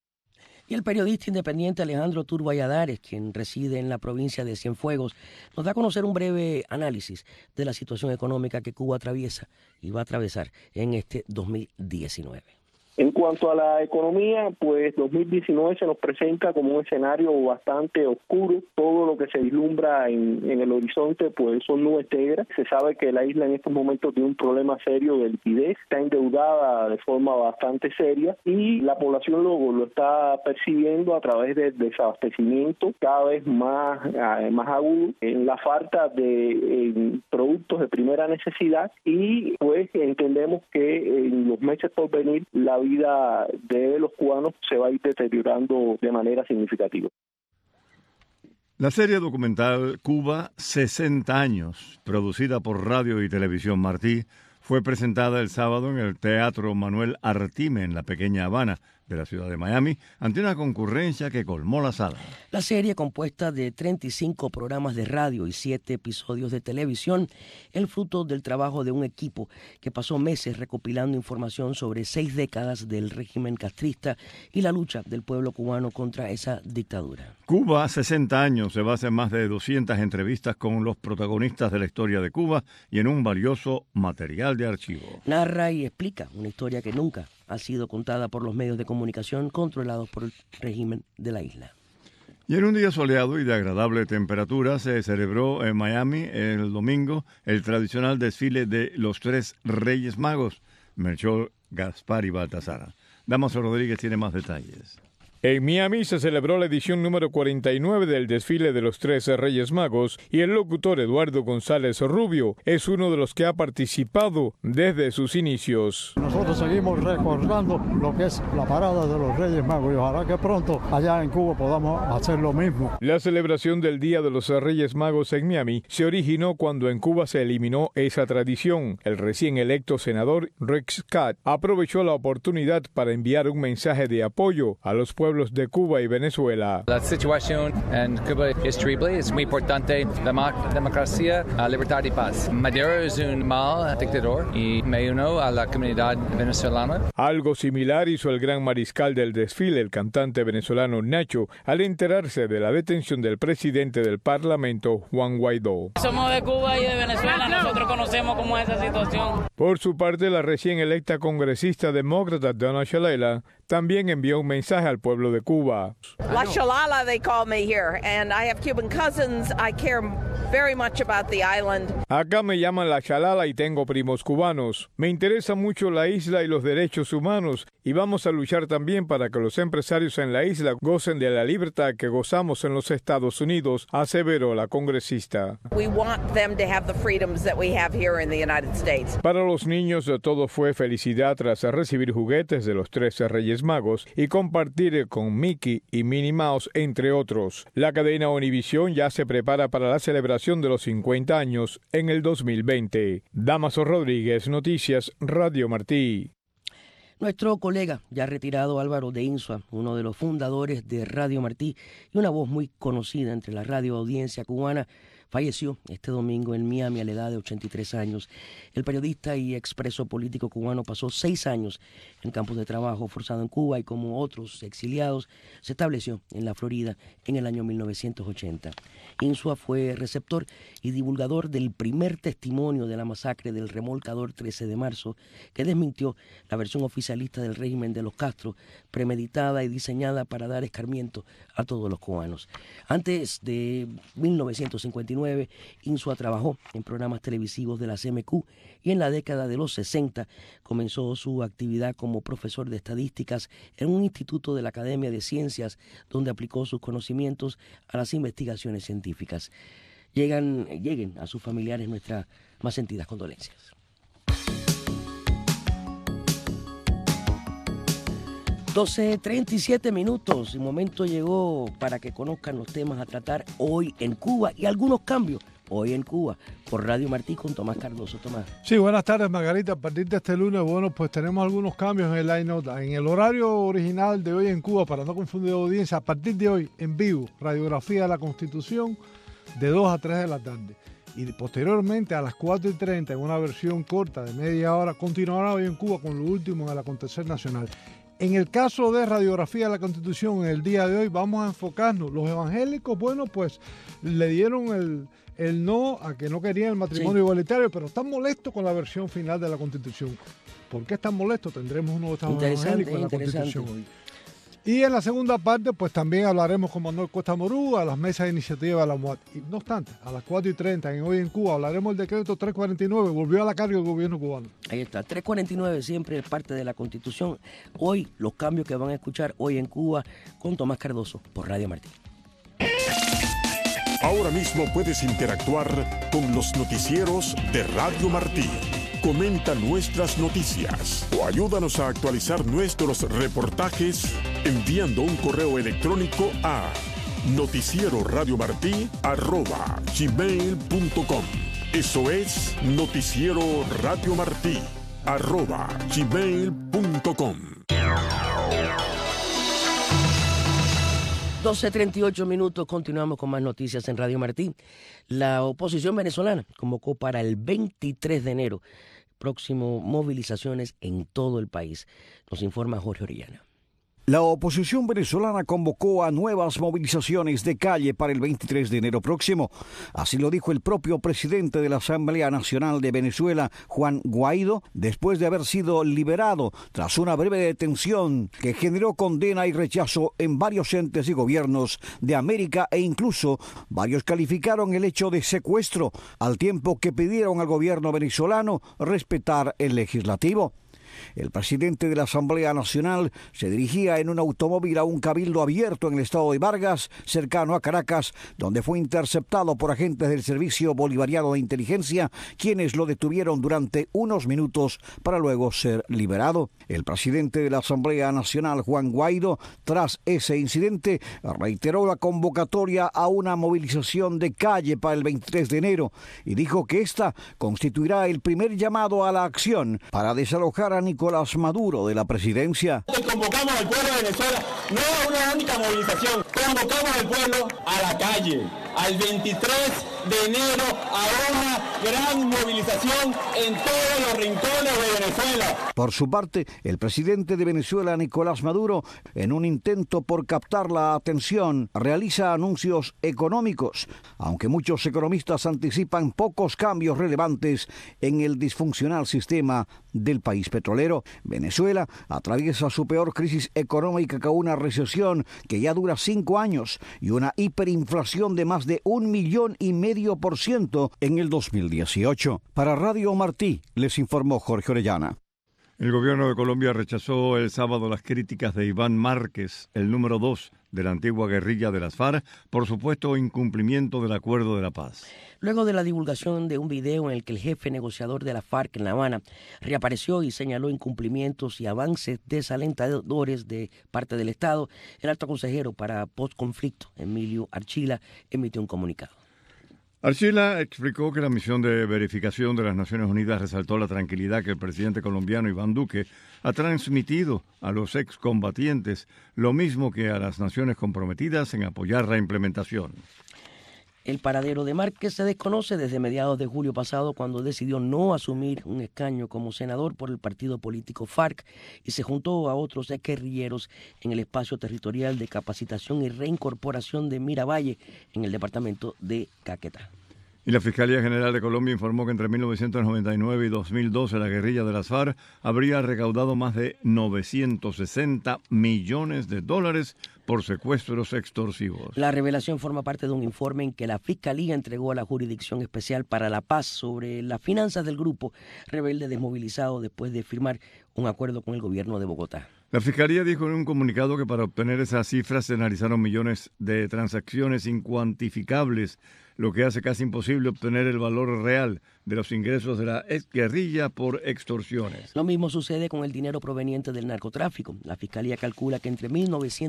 Y el periodista independiente Alejandro Turbo Valladares, quien reside en la provincia de Cienfuegos, nos da a conocer un breve análisis de la situación económica que Cuba atraviesa y va a atravesar en este 2019. En cuanto a la economía, pues 2019 se nos presenta como un escenario bastante oscuro. Todo lo que se vislumbra en el horizonte pues son nubes negras. Se sabe que la isla en estos momentos tiene un problema serio de liquidez, está endeudada de forma bastante seria y la población lo está percibiendo a través del desabastecimiento cada vez más agudo, en la falta de productos de primera necesidad y pues entendemos que en los meses por venir la vida de los cubanos se va a ir deteriorando de manera significativa. La serie documental Cuba 60 años, producida por Radio y Televisión Martí, fue presentada el sábado en el Teatro Manuel Artime en la pequeña Habana de la ciudad de Miami, ante una concurrencia que colmó la sala. La serie, compuesta de 35 programas de radio y 7 episodios de televisión, el fruto del trabajo de un equipo que pasó meses recopilando información sobre 6 décadas del régimen castrista y la lucha del pueblo cubano contra esa dictadura. Cuba 60 años se basa en más de 200 entrevistas con los protagonistas de la historia de Cuba y en un valioso material de archivo. Narra y explica una historia que nunca ha sido contada por los medios de comunicación controlados por el régimen de la isla. Y en un día soleado y de agradable temperatura se celebró en Miami el domingo el tradicional desfile de los 3 Reyes Magos, Melchor, Gaspar y Baltasar. Damaso Rodríguez tiene más detalles. En Miami se celebró la edición número 49 del desfile de los 13 Reyes Magos y el locutor Eduardo González Rubio es uno de los que ha participado desde sus inicios. Nosotros seguimos recordando lo que es la parada de los Reyes Magos y ojalá que pronto allá en Cuba podamos hacer lo mismo. La celebración del Día de los Reyes Magos en Miami se originó cuando en Cuba se eliminó esa tradición. El recién electo senador Rick Scott aprovechó la oportunidad para enviar un mensaje de apoyo a los pueblos de Cuba y Venezuela. La situación en Cuba es terrible, es muy importante democracia, libertad y paz. Maduro es un mal dictador y me uno a la comunidad venezolana. Algo similar hizo el gran mariscal del desfile, el cantante venezolano Nacho, al enterarse de la detención del presidente del Parlamento, Juan Guaidó. Somos de Cuba y de Venezuela, nosotros conocemos cómo es esa situación. Por su parte, la recién electa congresista demócrata Donna Shalala también envió un mensaje al pueblo de Cuba. La Shalala, they call me here, and I have Cuban cousins. I care very much about the island. Acá me llaman la Shalala y tengo primos cubanos. Me interesa mucho la isla y los derechos humanos y vamos a luchar también para que los empresarios en la isla gocen de la libertad que gozamos en los Estados Unidos, aseveró la congresista. We want them to have the freedoms that we have here in the United States. Para los niños todo fue felicidad tras recibir juguetes de los 13 Reyes Magos y compartir con Mickey y Minnie Mouse, entre otros. La cadena Univisión ya se prepara para la celebración de los 50 años en el 2020. Damaso Rodríguez, Noticias, Radio Martí. Nuestro colega ya retirado Álvaro de Insua, uno de los fundadores de Radio Martí y una voz muy conocida entre la radio audiencia cubana, falleció este domingo en Miami a la edad de 83 años. El periodista y expreso político cubano pasó 6 años en campos de trabajo forzado en Cuba y como otros exiliados se estableció en la Florida en el año 1980. Insua fue receptor y divulgador del primer testimonio de la masacre del remolcador 13 de marzo que desmintió la versión oficialista del régimen de los Castro, premeditada y diseñada para dar escarmiento a todos los cubanos. Antes de 1959, Insua trabajó en programas televisivos de la CMQ y en la década de los 60 comenzó su actividad como profesor de estadísticas en un instituto de la Academia de Ciencias donde aplicó sus conocimientos a las investigaciones científicas. Lleguen a sus familiares nuestras más sentidas condolencias. 12:37 minutos. El momento llegó para que conozcan los temas a tratar hoy en Cuba y algunos cambios hoy en Cuba por Radio Martí con Tomás Cardoso. Tomás. Sí, buenas tardes, Margarita. A partir de este lunes, bueno, pues tenemos algunos cambios en el line-up. En el horario original de hoy en Cuba, para no confundir audiencia, a partir de hoy, en vivo, Radiografía de la Constitución, de 2 a 3 de la tarde. Y posteriormente, a las 4:30, en una versión corta de media hora, continuará hoy en Cuba con lo último en el acontecer nacional. En el caso de Radiografía de la Constitución, en el día de hoy vamos a enfocarnos. Los evangélicos, bueno, pues le dieron el no a que no querían el matrimonio igualitario, pero están molestos con la versión final de la Constitución. ¿Por qué están molestos? Tendremos uno de estos evangélicos en la Constitución hoy. Y en la segunda parte, pues también hablaremos con Manuel Cuesta Morú a las mesas de iniciativa de la MUAT. Y no obstante, a las 4:30 en Hoy en Cuba hablaremos del decreto 349, volvió a la carga del gobierno cubano. Ahí está, 349 siempre es parte de la Constitución. Hoy, los cambios que van a escuchar hoy en Cuba con Tomás Cardoso por Radio Martí. Ahora mismo puedes interactuar con los noticieros de Radio Martí. Comenta nuestras noticias o ayúdanos a actualizar nuestros reportajes enviando un correo electrónico a noticieroradiomartí@gmail.com. Eso es noticieroradiomartí@gmail.com. 12:38 minutos, continuamos con más noticias en Radio Martí. La oposición venezolana convocó para el 23 de enero próximo movilizaciones en todo el país. Nos informa Jorge Orellana. La oposición venezolana convocó a nuevas movilizaciones de calle para el 23 de enero próximo. Así lo dijo el propio presidente de la Asamblea Nacional de Venezuela, Juan Guaidó, después de haber sido liberado tras una breve detención que generó condena y rechazo en varios entes y gobiernos de América e incluso varios calificaron el hecho de secuestro, al tiempo que pidieron al gobierno venezolano respetar el legislativo. El presidente de la Asamblea Nacional se dirigía en un automóvil a un cabildo abierto en el estado de Vargas, cercano a Caracas, donde fue interceptado por agentes del Servicio Bolivariano de Inteligencia, quienes lo detuvieron durante unos minutos para luego ser liberado. El presidente de la Asamblea Nacional, Juan Guaidó, tras ese incidente, reiteró la convocatoria a una movilización de calle para el 23 de enero y dijo que esta constituirá el primer llamado a la acción para desalojar a Nicolás Maduro de la presidencia. Convocamos al pueblo de Venezuela no a una única movilización, convocamos al pueblo a la calle, al 23 de enero a una gran movilización en todos los rincones de Venezuela. Por su parte, el presidente de Venezuela, Nicolás Maduro, en un intento por captar la atención, realiza anuncios económicos, aunque muchos economistas anticipan pocos cambios relevantes en el disfuncional sistema del país petrolero. Venezuela atraviesa su peor crisis económica con una recesión que ya dura 5 años y una hiperinflación de más de 1,5 millones en el 2018. Para Radio Martí, les informó Jorge Orellana. El gobierno de Colombia rechazó el sábado las críticas de Iván Márquez, el número 2 de la antigua guerrilla de las FARC, por supuesto incumplimiento del acuerdo de la paz. Luego de la divulgación de un video en el que el jefe negociador de la FARC en La Habana reapareció y señaló incumplimientos y avances desalentadores de parte del Estado, el alto consejero para postconflicto, Emilio Archila, emitió un comunicado. Archila explicó que la misión de verificación de las Naciones Unidas resaltó la tranquilidad que el presidente colombiano Iván Duque ha transmitido a los excombatientes, lo mismo que a las naciones comprometidas en apoyar la implementación. El paradero de Márquez se desconoce desde mediados de julio pasado, cuando decidió no asumir un escaño como senador por el partido político FARC y se juntó a otros exguerrilleros en el espacio territorial de capacitación y reincorporación de Miravalle, en el departamento de Caquetá. Y la Fiscalía General de Colombia informó que entre 1999 y 2012 la guerrilla de las FARC habría recaudado más de $960 millones por secuestros extorsivos. La revelación forma parte de un informe en que la Fiscalía entregó a la Jurisdicción Especial para la Paz sobre las finanzas del grupo rebelde desmovilizado después de firmar un acuerdo con el gobierno de Bogotá. La Fiscalía dijo en un comunicado que para obtener esas cifras se analizaron millones de transacciones incuantificables, lo que hace casi imposible obtener el valor real de los ingresos de la exguerrilla por extorsiones. Lo mismo sucede con el dinero proveniente del narcotráfico. La Fiscalía calcula que entre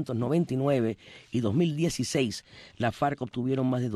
1999 y 2016 la FARC obtuvieron más de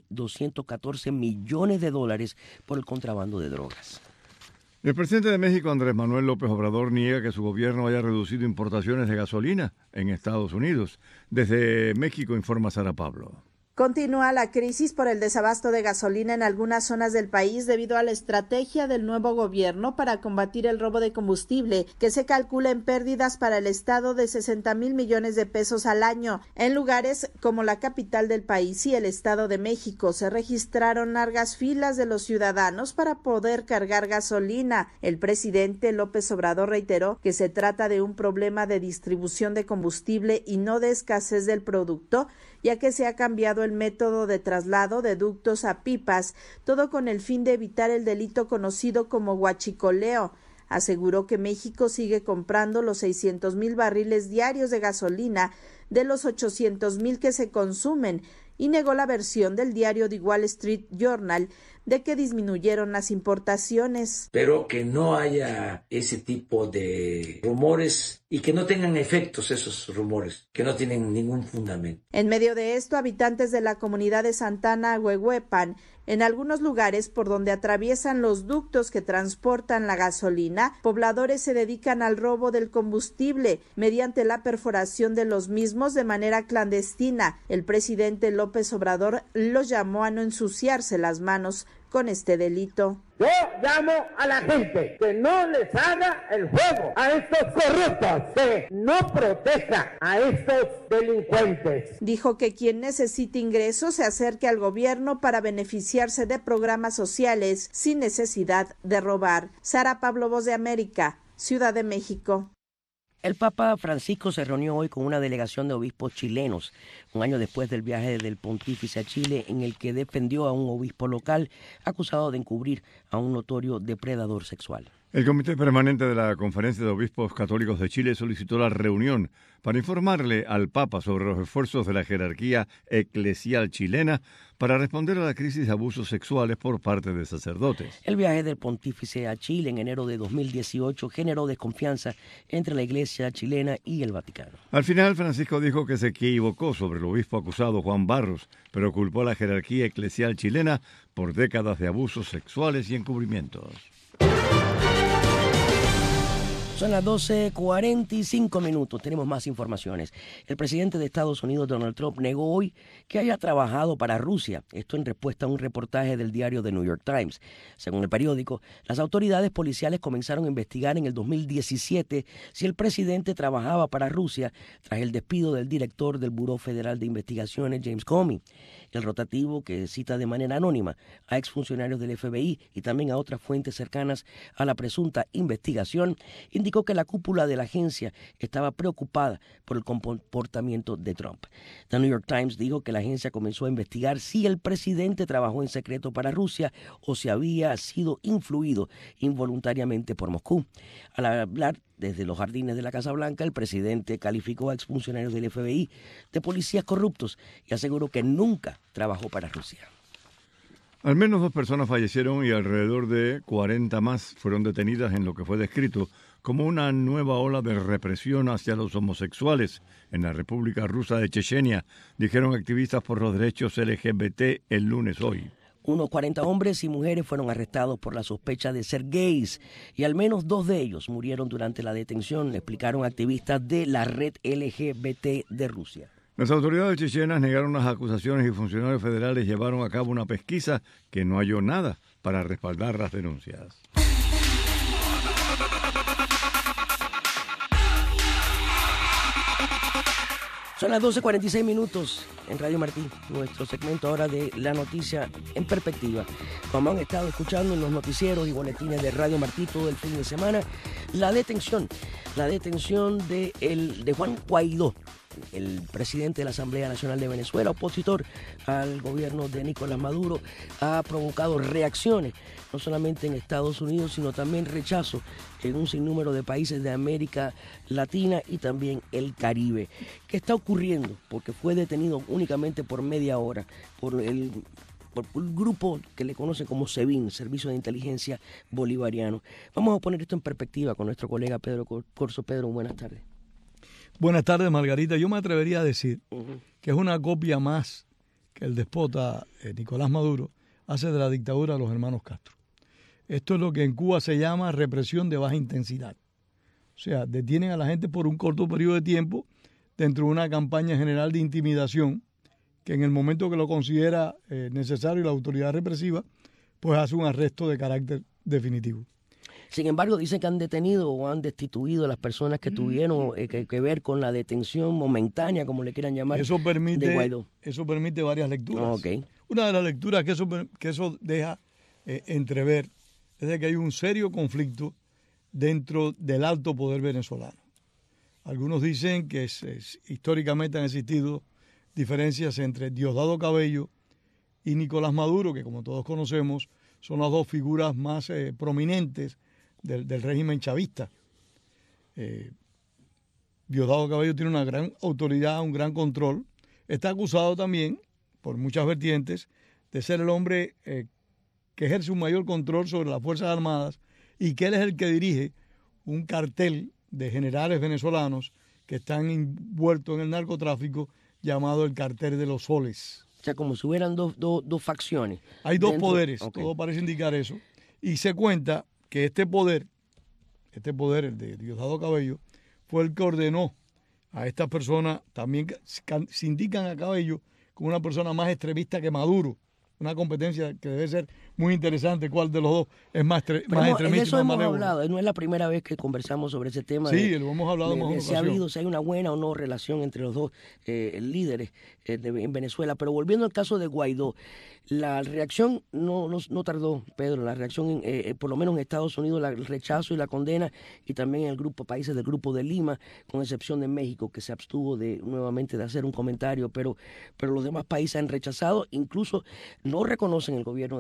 $2.214 millones por el contrabando de drogas. El presidente de México, Andrés Manuel López Obrador, niega que su gobierno haya reducido importaciones de gasolina en Estados Unidos. Desde México informa Sara Pablo. Continúa la crisis por el desabasto de gasolina en algunas zonas del país debido a la estrategia del nuevo gobierno para combatir el robo de combustible, que se calcula en pérdidas para el estado de 60,000 millones de pesos al año. En lugares como la capital del país y el Estado de México se registraron largas filas de los ciudadanos para poder cargar gasolina. El presidente López Obrador reiteró que se trata de un problema de distribución de combustible y no de escasez del producto, ya que se ha cambiado el método de traslado de ductos a pipas, todo con el fin de evitar el delito conocido como huachicoleo. Aseguró que México sigue comprando los 600,000 barriles diarios de gasolina de los 800,000 que se consumen, y negó la versión del diario The Wall Street Journal de que disminuyeron las importaciones. Pero que no haya ese tipo de rumores y que no tengan efectos esos rumores, que no tienen ningún fundamento. En medio de esto, habitantes de la comunidad de Santana Huehuepan, en algunos lugares por donde atraviesan los ductos que transportan la gasolina, pobladores se dedican al robo del combustible mediante la perforación de los mismos de manera clandestina. El presidente López Obrador los llamó a no ensuciarse las manos con este delito. Yo llamo a la gente que no les haga el juego a estos corruptos, que no proteja a estos delincuentes. Dijo que quien necesite ingresos se acerque al gobierno para beneficiarse de programas sociales sin necesidad de robar. Sara Pablo, Voz de América, Ciudad de México. El Papa Francisco se reunió hoy con una delegación de obispos chilenos, un año después del viaje del pontífice a Chile, en el que defendió a un obispo local acusado de encubrir a un notorio depredador sexual. El Comité Permanente de la Conferencia de Obispos Católicos de Chile solicitó la reunión para informarle al Papa sobre los esfuerzos de la jerarquía eclesial chilena para responder a la crisis de abusos sexuales por parte de sacerdotes. El viaje del pontífice a Chile en enero de 2018 generó desconfianza entre la Iglesia chilena y el Vaticano. Al final, Francisco dijo que se equivocó sobre el obispo acusado Juan Barros, pero culpó a la jerarquía eclesial chilena por décadas de abusos sexuales y encubrimientos. Son las 12:45. Tenemos más informaciones. El presidente de Estados Unidos, Donald Trump, negó hoy que haya trabajado para Rusia. Esto en respuesta a un reportaje del diario The New York Times. Según el periódico, las autoridades policiales comenzaron a investigar en el 2017 si el presidente trabajaba para Rusia tras el despido del director del Buró Federal de Investigaciones, James Comey. El rotativo, que cita de manera anónima a exfuncionarios del FBI y también a otras fuentes cercanas a la presunta investigación, indicó que la cúpula de la agencia estaba preocupada por el comportamiento de Trump. The New York Times dijo que la agencia comenzó a investigar si el presidente trabajó en secreto para Rusia o si había sido influido involuntariamente por Moscú. Al hablar desde los jardines de la Casa Blanca, el presidente calificó a exfuncionarios del FBI de policías corruptos y aseguró que nunca trabajó para Rusia. Al menos 2 personas fallecieron y alrededor de 40 más fueron detenidas en lo que fue descrito como una nueva ola de represión hacia los homosexuales en la República Rusa de Chechenia, dijeron activistas por los derechos LGBT el lunes hoy. Unos 40 hombres y mujeres fueron arrestados por la sospecha de ser gays y al menos 2 de ellos murieron durante la detención, le explicaron activistas de la red LGBT de Rusia. Las autoridades chechenas negaron las acusaciones y funcionarios federales llevaron a cabo una pesquisa que no halló nada para respaldar las denuncias. Son las 12:46 en Radio Martí, nuestro segmento ahora de la noticia en perspectiva. Como han estado escuchando en los noticieros y boletines de Radio Martí todo el fin de semana, la detención de Juan Guaidó, el presidente de la Asamblea Nacional de Venezuela, opositor al gobierno de Nicolás Maduro, ha provocado reacciones, no solamente en Estados Unidos, sino también rechazo en un sinnúmero de países de América Latina y también el Caribe. ¿Qué está ocurriendo? Porque fue detenido únicamente por media hora por el grupo que le conocen como SEBIN, Servicio de Inteligencia Bolivariano. Vamos a poner esto en perspectiva con nuestro colega Pedro Corso. Pedro, buenas tardes. Buenas tardes, Margarita. Yo me atrevería a decir que es una copia más que el despota Nicolás Maduro hace de la dictadura de los hermanos Castro. Esto es lo que en Cuba se llama represión de baja intensidad. O sea, detienen a la gente por un corto periodo de tiempo dentro de una campaña general de intimidación que en el momento que lo considera necesario la autoridad represiva, pues hace un arresto de carácter definitivo. Sin embargo, dicen que han detenido o han destituido a las personas que tuvieron que ver con la detención momentánea, como le quieran llamar, de Guaidó. Eso permite varias lecturas. Okay. Una de las lecturas que eso deja entrever es de que hay un serio conflicto dentro del alto poder venezolano. Algunos dicen que históricamente han existido diferencias entre Diosdado Cabello y Nicolás Maduro, que como todos conocemos son las 2 figuras más prominentes del régimen chavista. Diosdado Cabello tiene una gran autoridad, un gran control. Está acusado también, por muchas vertientes, de ser el hombre que ejerce un mayor control sobre las Fuerzas Armadas y que él es el que dirige un cartel de generales venezolanos que están envueltos en el narcotráfico llamado el Cartel de los Soles. O sea, como si hubieran dos facciones. Hay 2 poderes, todo parece indicar eso. Y se cuenta que este poder, el de Diosdado Cabello, fue el que ordenó a estas personas, también se indican a Cabello como una persona más extremista que Maduro. Una competencia que debe ser muy interesante, cuál de los dos es más extremista. En eso hemos hablado, no es la primera vez que conversamos sobre ese tema. Sí, lo hemos hablado más si hay una buena o no relación entre los dos líderes en Venezuela. Pero volviendo al caso de Guaidó, la reacción no tardó, Pedro, la reacción por lo menos en Estados Unidos, el rechazo y la condena, y también en países del Grupo de Lima, con excepción de México, que se abstuvo nuevamente de hacer un comentario, pero los demás países han rechazado, incluso no reconocen el gobierno de Nicolás Maduro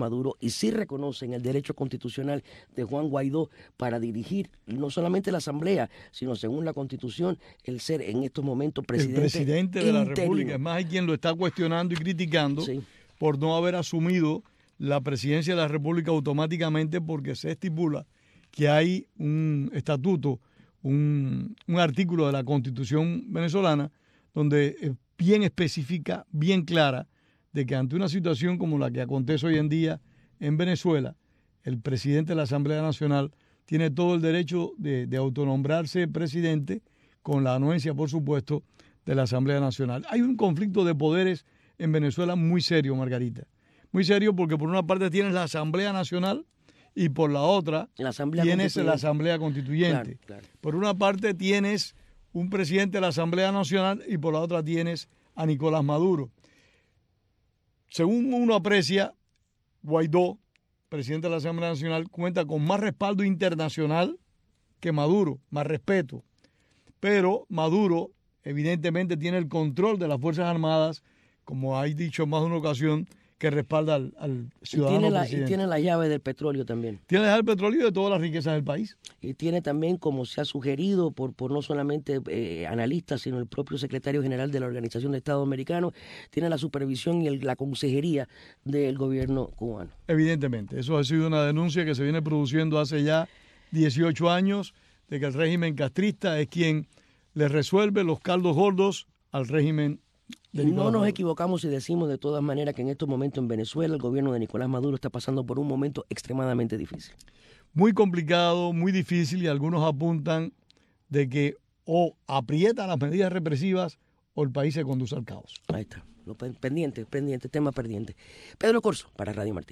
Maduro y sí reconocen el derecho constitucional de Juan Guaidó para dirigir no solamente la Asamblea, sino según la Constitución, el ser en estos momentos presidente, el presidente de la República. Es más, hay quien lo está cuestionando y criticando por no haber asumido la presidencia de la República automáticamente, porque se estipula que hay un estatuto, un artículo de la Constitución venezolana donde bien específica, bien clara, de que ante una situación como la que acontece hoy en día en Venezuela, el presidente de la Asamblea Nacional tiene todo el derecho de autonombrarse presidente con la anuencia, por supuesto, de la Asamblea Nacional. Hay un conflicto de poderes en Venezuela muy serio, Margarita. Muy serio porque por una parte tienes la Asamblea Nacional y por la otra tienes la Asamblea Constituyente. Claro. Por una parte tienes un presidente de la Asamblea Nacional y por la otra tienes a Nicolás Maduro. Según uno aprecia, Guaidó, presidente de la Asamblea Nacional, cuenta con más respaldo internacional que Maduro, más respeto. Pero Maduro evidentemente tiene el control de las Fuerzas Armadas, como hay dicho en más de una ocasión, que respalda al ciudadano presidente. Y tiene la llave del petróleo también. Tiene la llave del petróleo y de todas las riquezas del país. Y tiene también, como se ha sugerido por no solamente analistas, sino el propio secretario general de la Organización de Estados Americanos, tiene la supervisión y la consejería del gobierno cubano. Evidentemente, eso ha sido una denuncia que se viene produciendo hace ya 18 años, de que el régimen castrista es quien le resuelve los caldos gordos al régimen. No nos equivocamos si decimos de todas maneras que en estos momentos en Venezuela el gobierno de Nicolás Maduro está pasando por un momento extremadamente difícil. Muy complicado, muy difícil, y algunos apuntan de que o aprieta las medidas represivas o el país se conduce al caos. Ahí está, tema pendiente. Pedro Corso para Radio Martí.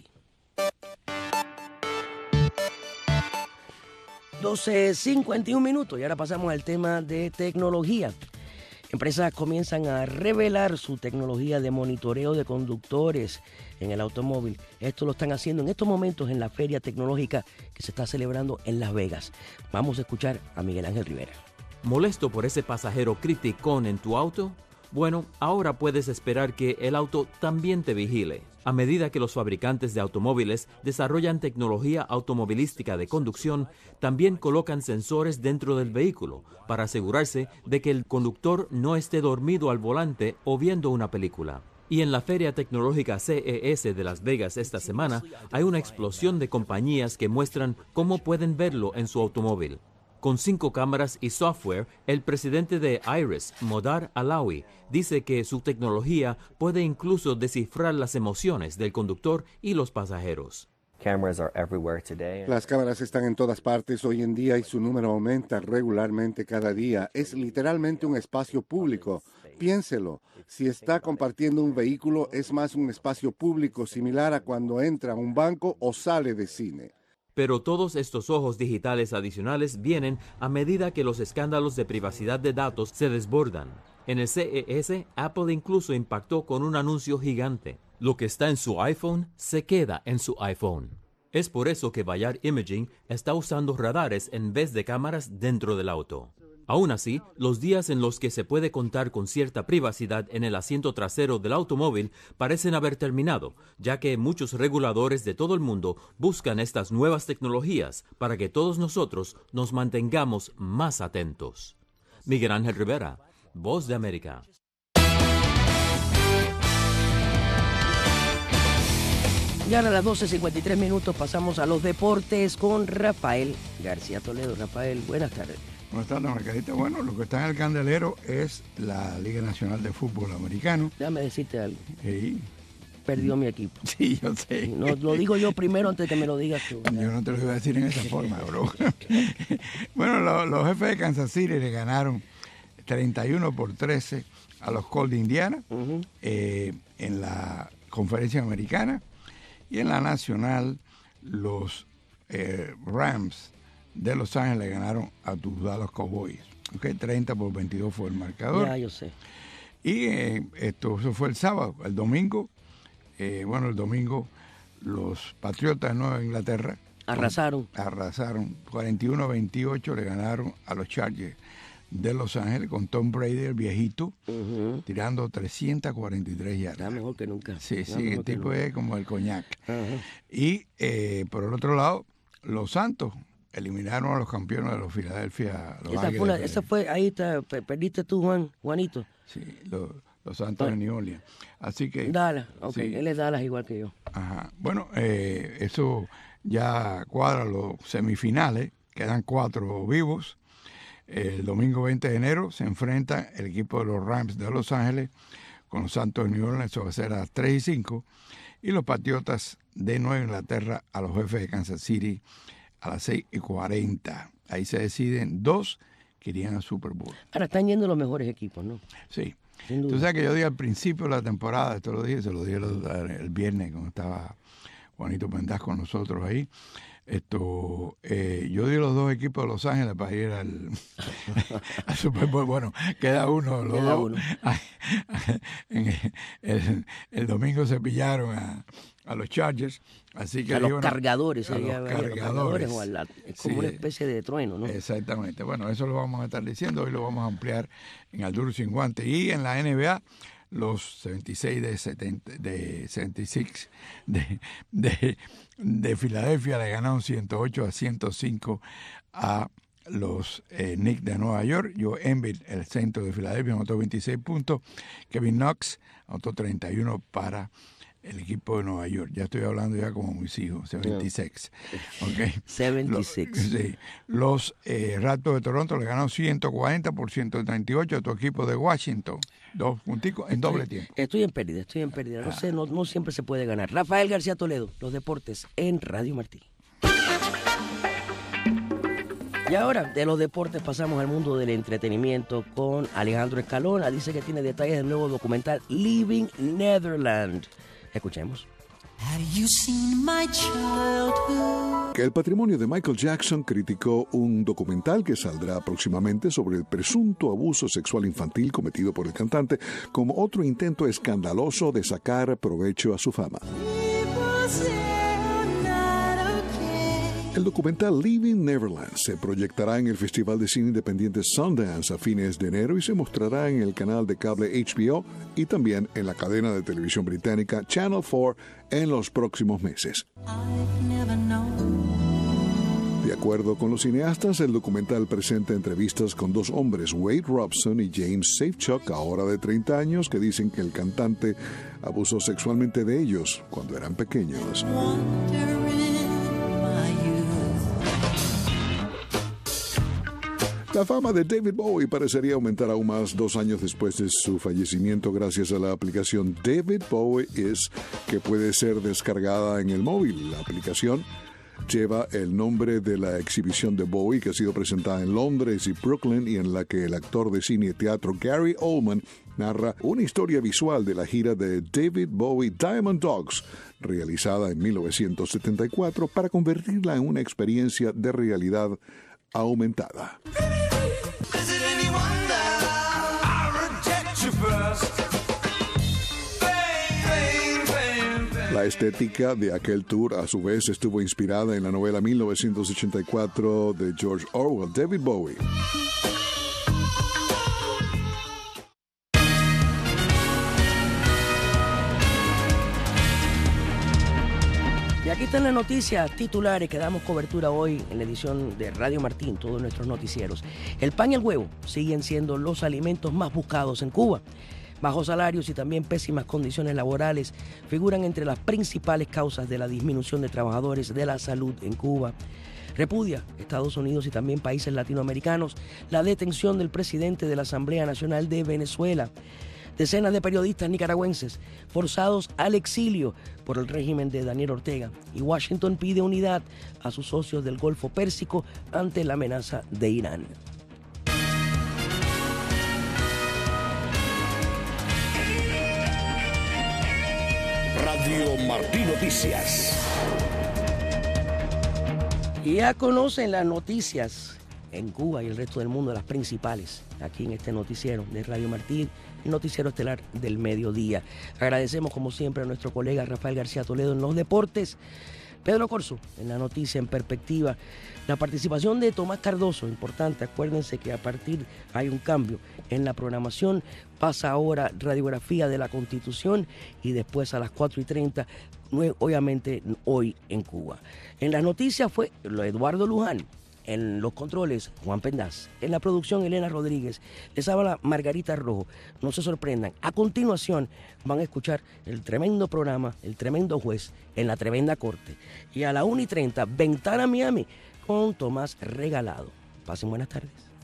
12:51 minutos y ahora pasamos al tema de tecnología. Empresas comienzan a revelar su tecnología de monitoreo de conductores en el automóvil. Esto lo están haciendo en estos momentos en la feria tecnológica que se está celebrando en Las Vegas. Vamos a escuchar a Miguel Ángel Rivera. ¿Molesto por ese pasajero criticón en tu auto? Bueno, ahora puedes esperar que el auto también te vigile. A medida que los fabricantes de automóviles desarrollan tecnología automovilística de conducción, también colocan sensores dentro del vehículo para asegurarse de que el conductor no esté dormido al volante o viendo una película. Y en la Feria Tecnológica CES de Las Vegas esta semana, hay una explosión de compañías que muestran cómo pueden verlo en su automóvil. Con 5 cámaras y software, el presidente de Iris, Modar Alawi, dice que su tecnología puede incluso descifrar las emociones del conductor y los pasajeros. Las cámaras están en todas partes hoy en día y su número aumenta regularmente cada día. Es literalmente un espacio público. Piénselo, si está compartiendo un vehículo, es más un espacio público similar a cuando entra a un banco o sale de cine. Pero todos estos ojos digitales adicionales vienen a medida que los escándalos de privacidad de datos se desbordan. En el CES, Apple incluso impactó con un anuncio gigante. Lo que está en su iPhone se queda en su iPhone. Es por eso que Bayard Imaging está usando radares en vez de cámaras dentro del auto. Aún así, los días en los que se puede contar con cierta privacidad en el asiento trasero del automóvil parecen haber terminado, ya que muchos reguladores de todo el mundo buscan estas nuevas tecnologías para que todos nosotros nos mantengamos más atentos. Miguel Ángel Rivera, Voz de América. Ya a las 12:53 minutos pasamos a los deportes con Rafael García Toledo. Rafael, buenas tardes. Buenas tardes, Margarita. Bueno, lo que está en el candelero es la Liga Nacional de Fútbol Americano. Déjame decirte algo. Sí. Perdió mi equipo. Sí, yo sé. No, lo digo yo primero antes de que me lo digas tú. Yo no te lo iba a decir en esa forma, bro. Bueno, los jefes de Kansas City le ganaron 31-13 a los Colts de Indiana en la conferencia americana, y en la nacional los Rams de Los Ángeles le ganaron a tus Dallas Cowboys. 30-22 fue el marcador. Ya, yo sé. Y eso fue el sábado. El domingo, el domingo los Patriotas de Nueva Inglaterra arrasaron. 41-28 le ganaron a los Chargers de Los Ángeles con Tom Brady, el viejito, tirando 343 yardas. Está mejor que nunca. Sí, el tipo es como el coñac. Y por el otro lado, los Santos eliminaron a los campeones de los Philadelphia. Esa fue, ahí está, perdiste tú, Juanito. Sí, los Santos de New Orleans. Así que... Dallas, ok, sí. Él es Dallas igual que yo. Ajá. Bueno, eso ya cuadra los semifinales, quedan 4 vivos. El domingo 20 de enero se enfrenta el equipo de los Rams de Los Ángeles con los Santos de New Orleans, eso va a ser a las 3:05, y los Patriotas de Nueva Inglaterra a los Jefes de Kansas City a las 6:40. Ahí se deciden 2 que irían al Super Bowl. Ahora están yendo los mejores equipos, ¿no? Sí. Tú sabes que yo dije al principio de la temporada, esto lo dije, se lo dije el viernes cuando estaba Juanito Pendaz con nosotros ahí. Yo di los 2 equipos de Los Ángeles para ir al Super Bowl. Bueno, queda uno. El domingo se pillaron a los Chargers, así que a los cargadores. A los cargadores. Es como una especie de trueno, ¿no? Exactamente. Bueno, eso lo vamos a estar diciendo, hoy lo vamos a ampliar en Al Duro Sin Guante. Y en la NBA, los 76 de Filadelfia le ganaron 108-105 a los Knicks de Nueva York. Joe Embiid, el centro de Filadelfia, anotó 26 puntos. Kevin Knox anotó 31 para el equipo de Nueva York. Ya estoy hablando ya como mis hijos, 76. Okay. 76. Los Raptors de Toronto le ganaron 140-138 a tu equipo de Washington. 2 punticos en doble tiempo. Estoy en pérdida. No sé, no siempre se puede ganar. Rafael García Toledo, los deportes en Radio Martí. Y ahora, de los deportes pasamos al mundo del entretenimiento con Alejandro Escalona. Dice que tiene detalles del nuevo documental Living Neverland. Escuchemos. Que el patrimonio de Michael Jackson criticó un documental que saldrá próximamente sobre el presunto abuso sexual infantil cometido por el cantante como otro intento escandaloso de sacar provecho a su fama. El documental Living Neverland se proyectará en el Festival de Cine Independiente Sundance a fines de enero y se mostrará en el canal de cable HBO y también en la cadena de televisión británica Channel 4 en los próximos meses. De acuerdo con los cineastas, el documental presenta entrevistas con 2 hombres, Wade Robson y James Safechuck, ahora de 30 años, que dicen que el cantante abusó sexualmente de ellos cuando eran pequeños. La fama de David Bowie parecería aumentar aún más 2 años después de su fallecimiento gracias a la aplicación David Bowie Is, que puede ser descargada en el móvil. La aplicación lleva el nombre de la exhibición de Bowie que ha sido presentada en Londres y Brooklyn y en la que el actor de cine y teatro Gary Oldman narra una historia visual de la gira de David Bowie Diamond Dogs, realizada en 1974 para convertirla en una experiencia de realidad aumentada. La estética de aquel tour a su vez estuvo inspirada en la novela 1984 de George Orwell, David Bowie. Y aquí están las noticias titulares que damos cobertura hoy en la edición de Radio Martín, todos nuestros noticieros. El pan y el huevo siguen siendo los alimentos más buscados en Cuba. Bajos salarios y también pésimas condiciones laborales figuran entre las principales causas de la disminución de trabajadores de la salud en Cuba. Repudia Estados Unidos y también países latinoamericanos la detención del presidente de la Asamblea Nacional de Venezuela. Decenas de periodistas nicaragüenses forzados al exilio por el régimen de Daniel Ortega. Y Washington pide unidad a sus socios del Golfo Pérsico ante la amenaza de Irán. Radio Martí Noticias. Y ya conocen las noticias en Cuba y el resto del mundo, las principales, aquí en este noticiero de Radio Martí, el noticiero estelar del mediodía. Agradecemos como siempre a nuestro colega Rafael García Toledo en los deportes. Pedro Corzo, en la noticia en perspectiva, la participación de Tomás Cardoso, importante, acuérdense que a partir hay un cambio en la programación, pasa ahora Radiografía de la Constitución y después a las 4:30, obviamente hoy en Cuba. En las noticias fue Eduardo Luján, en los controles Juan Pendaz, en la producción Elena Rodríguez, les habla Margarita Rojo. No se sorprendan, a continuación van a escuchar el tremendo programa, el tremendo juez en la tremenda corte. Y a la 1:30, Ventana Miami con Tomás Regalado. Pasen buenas tardes.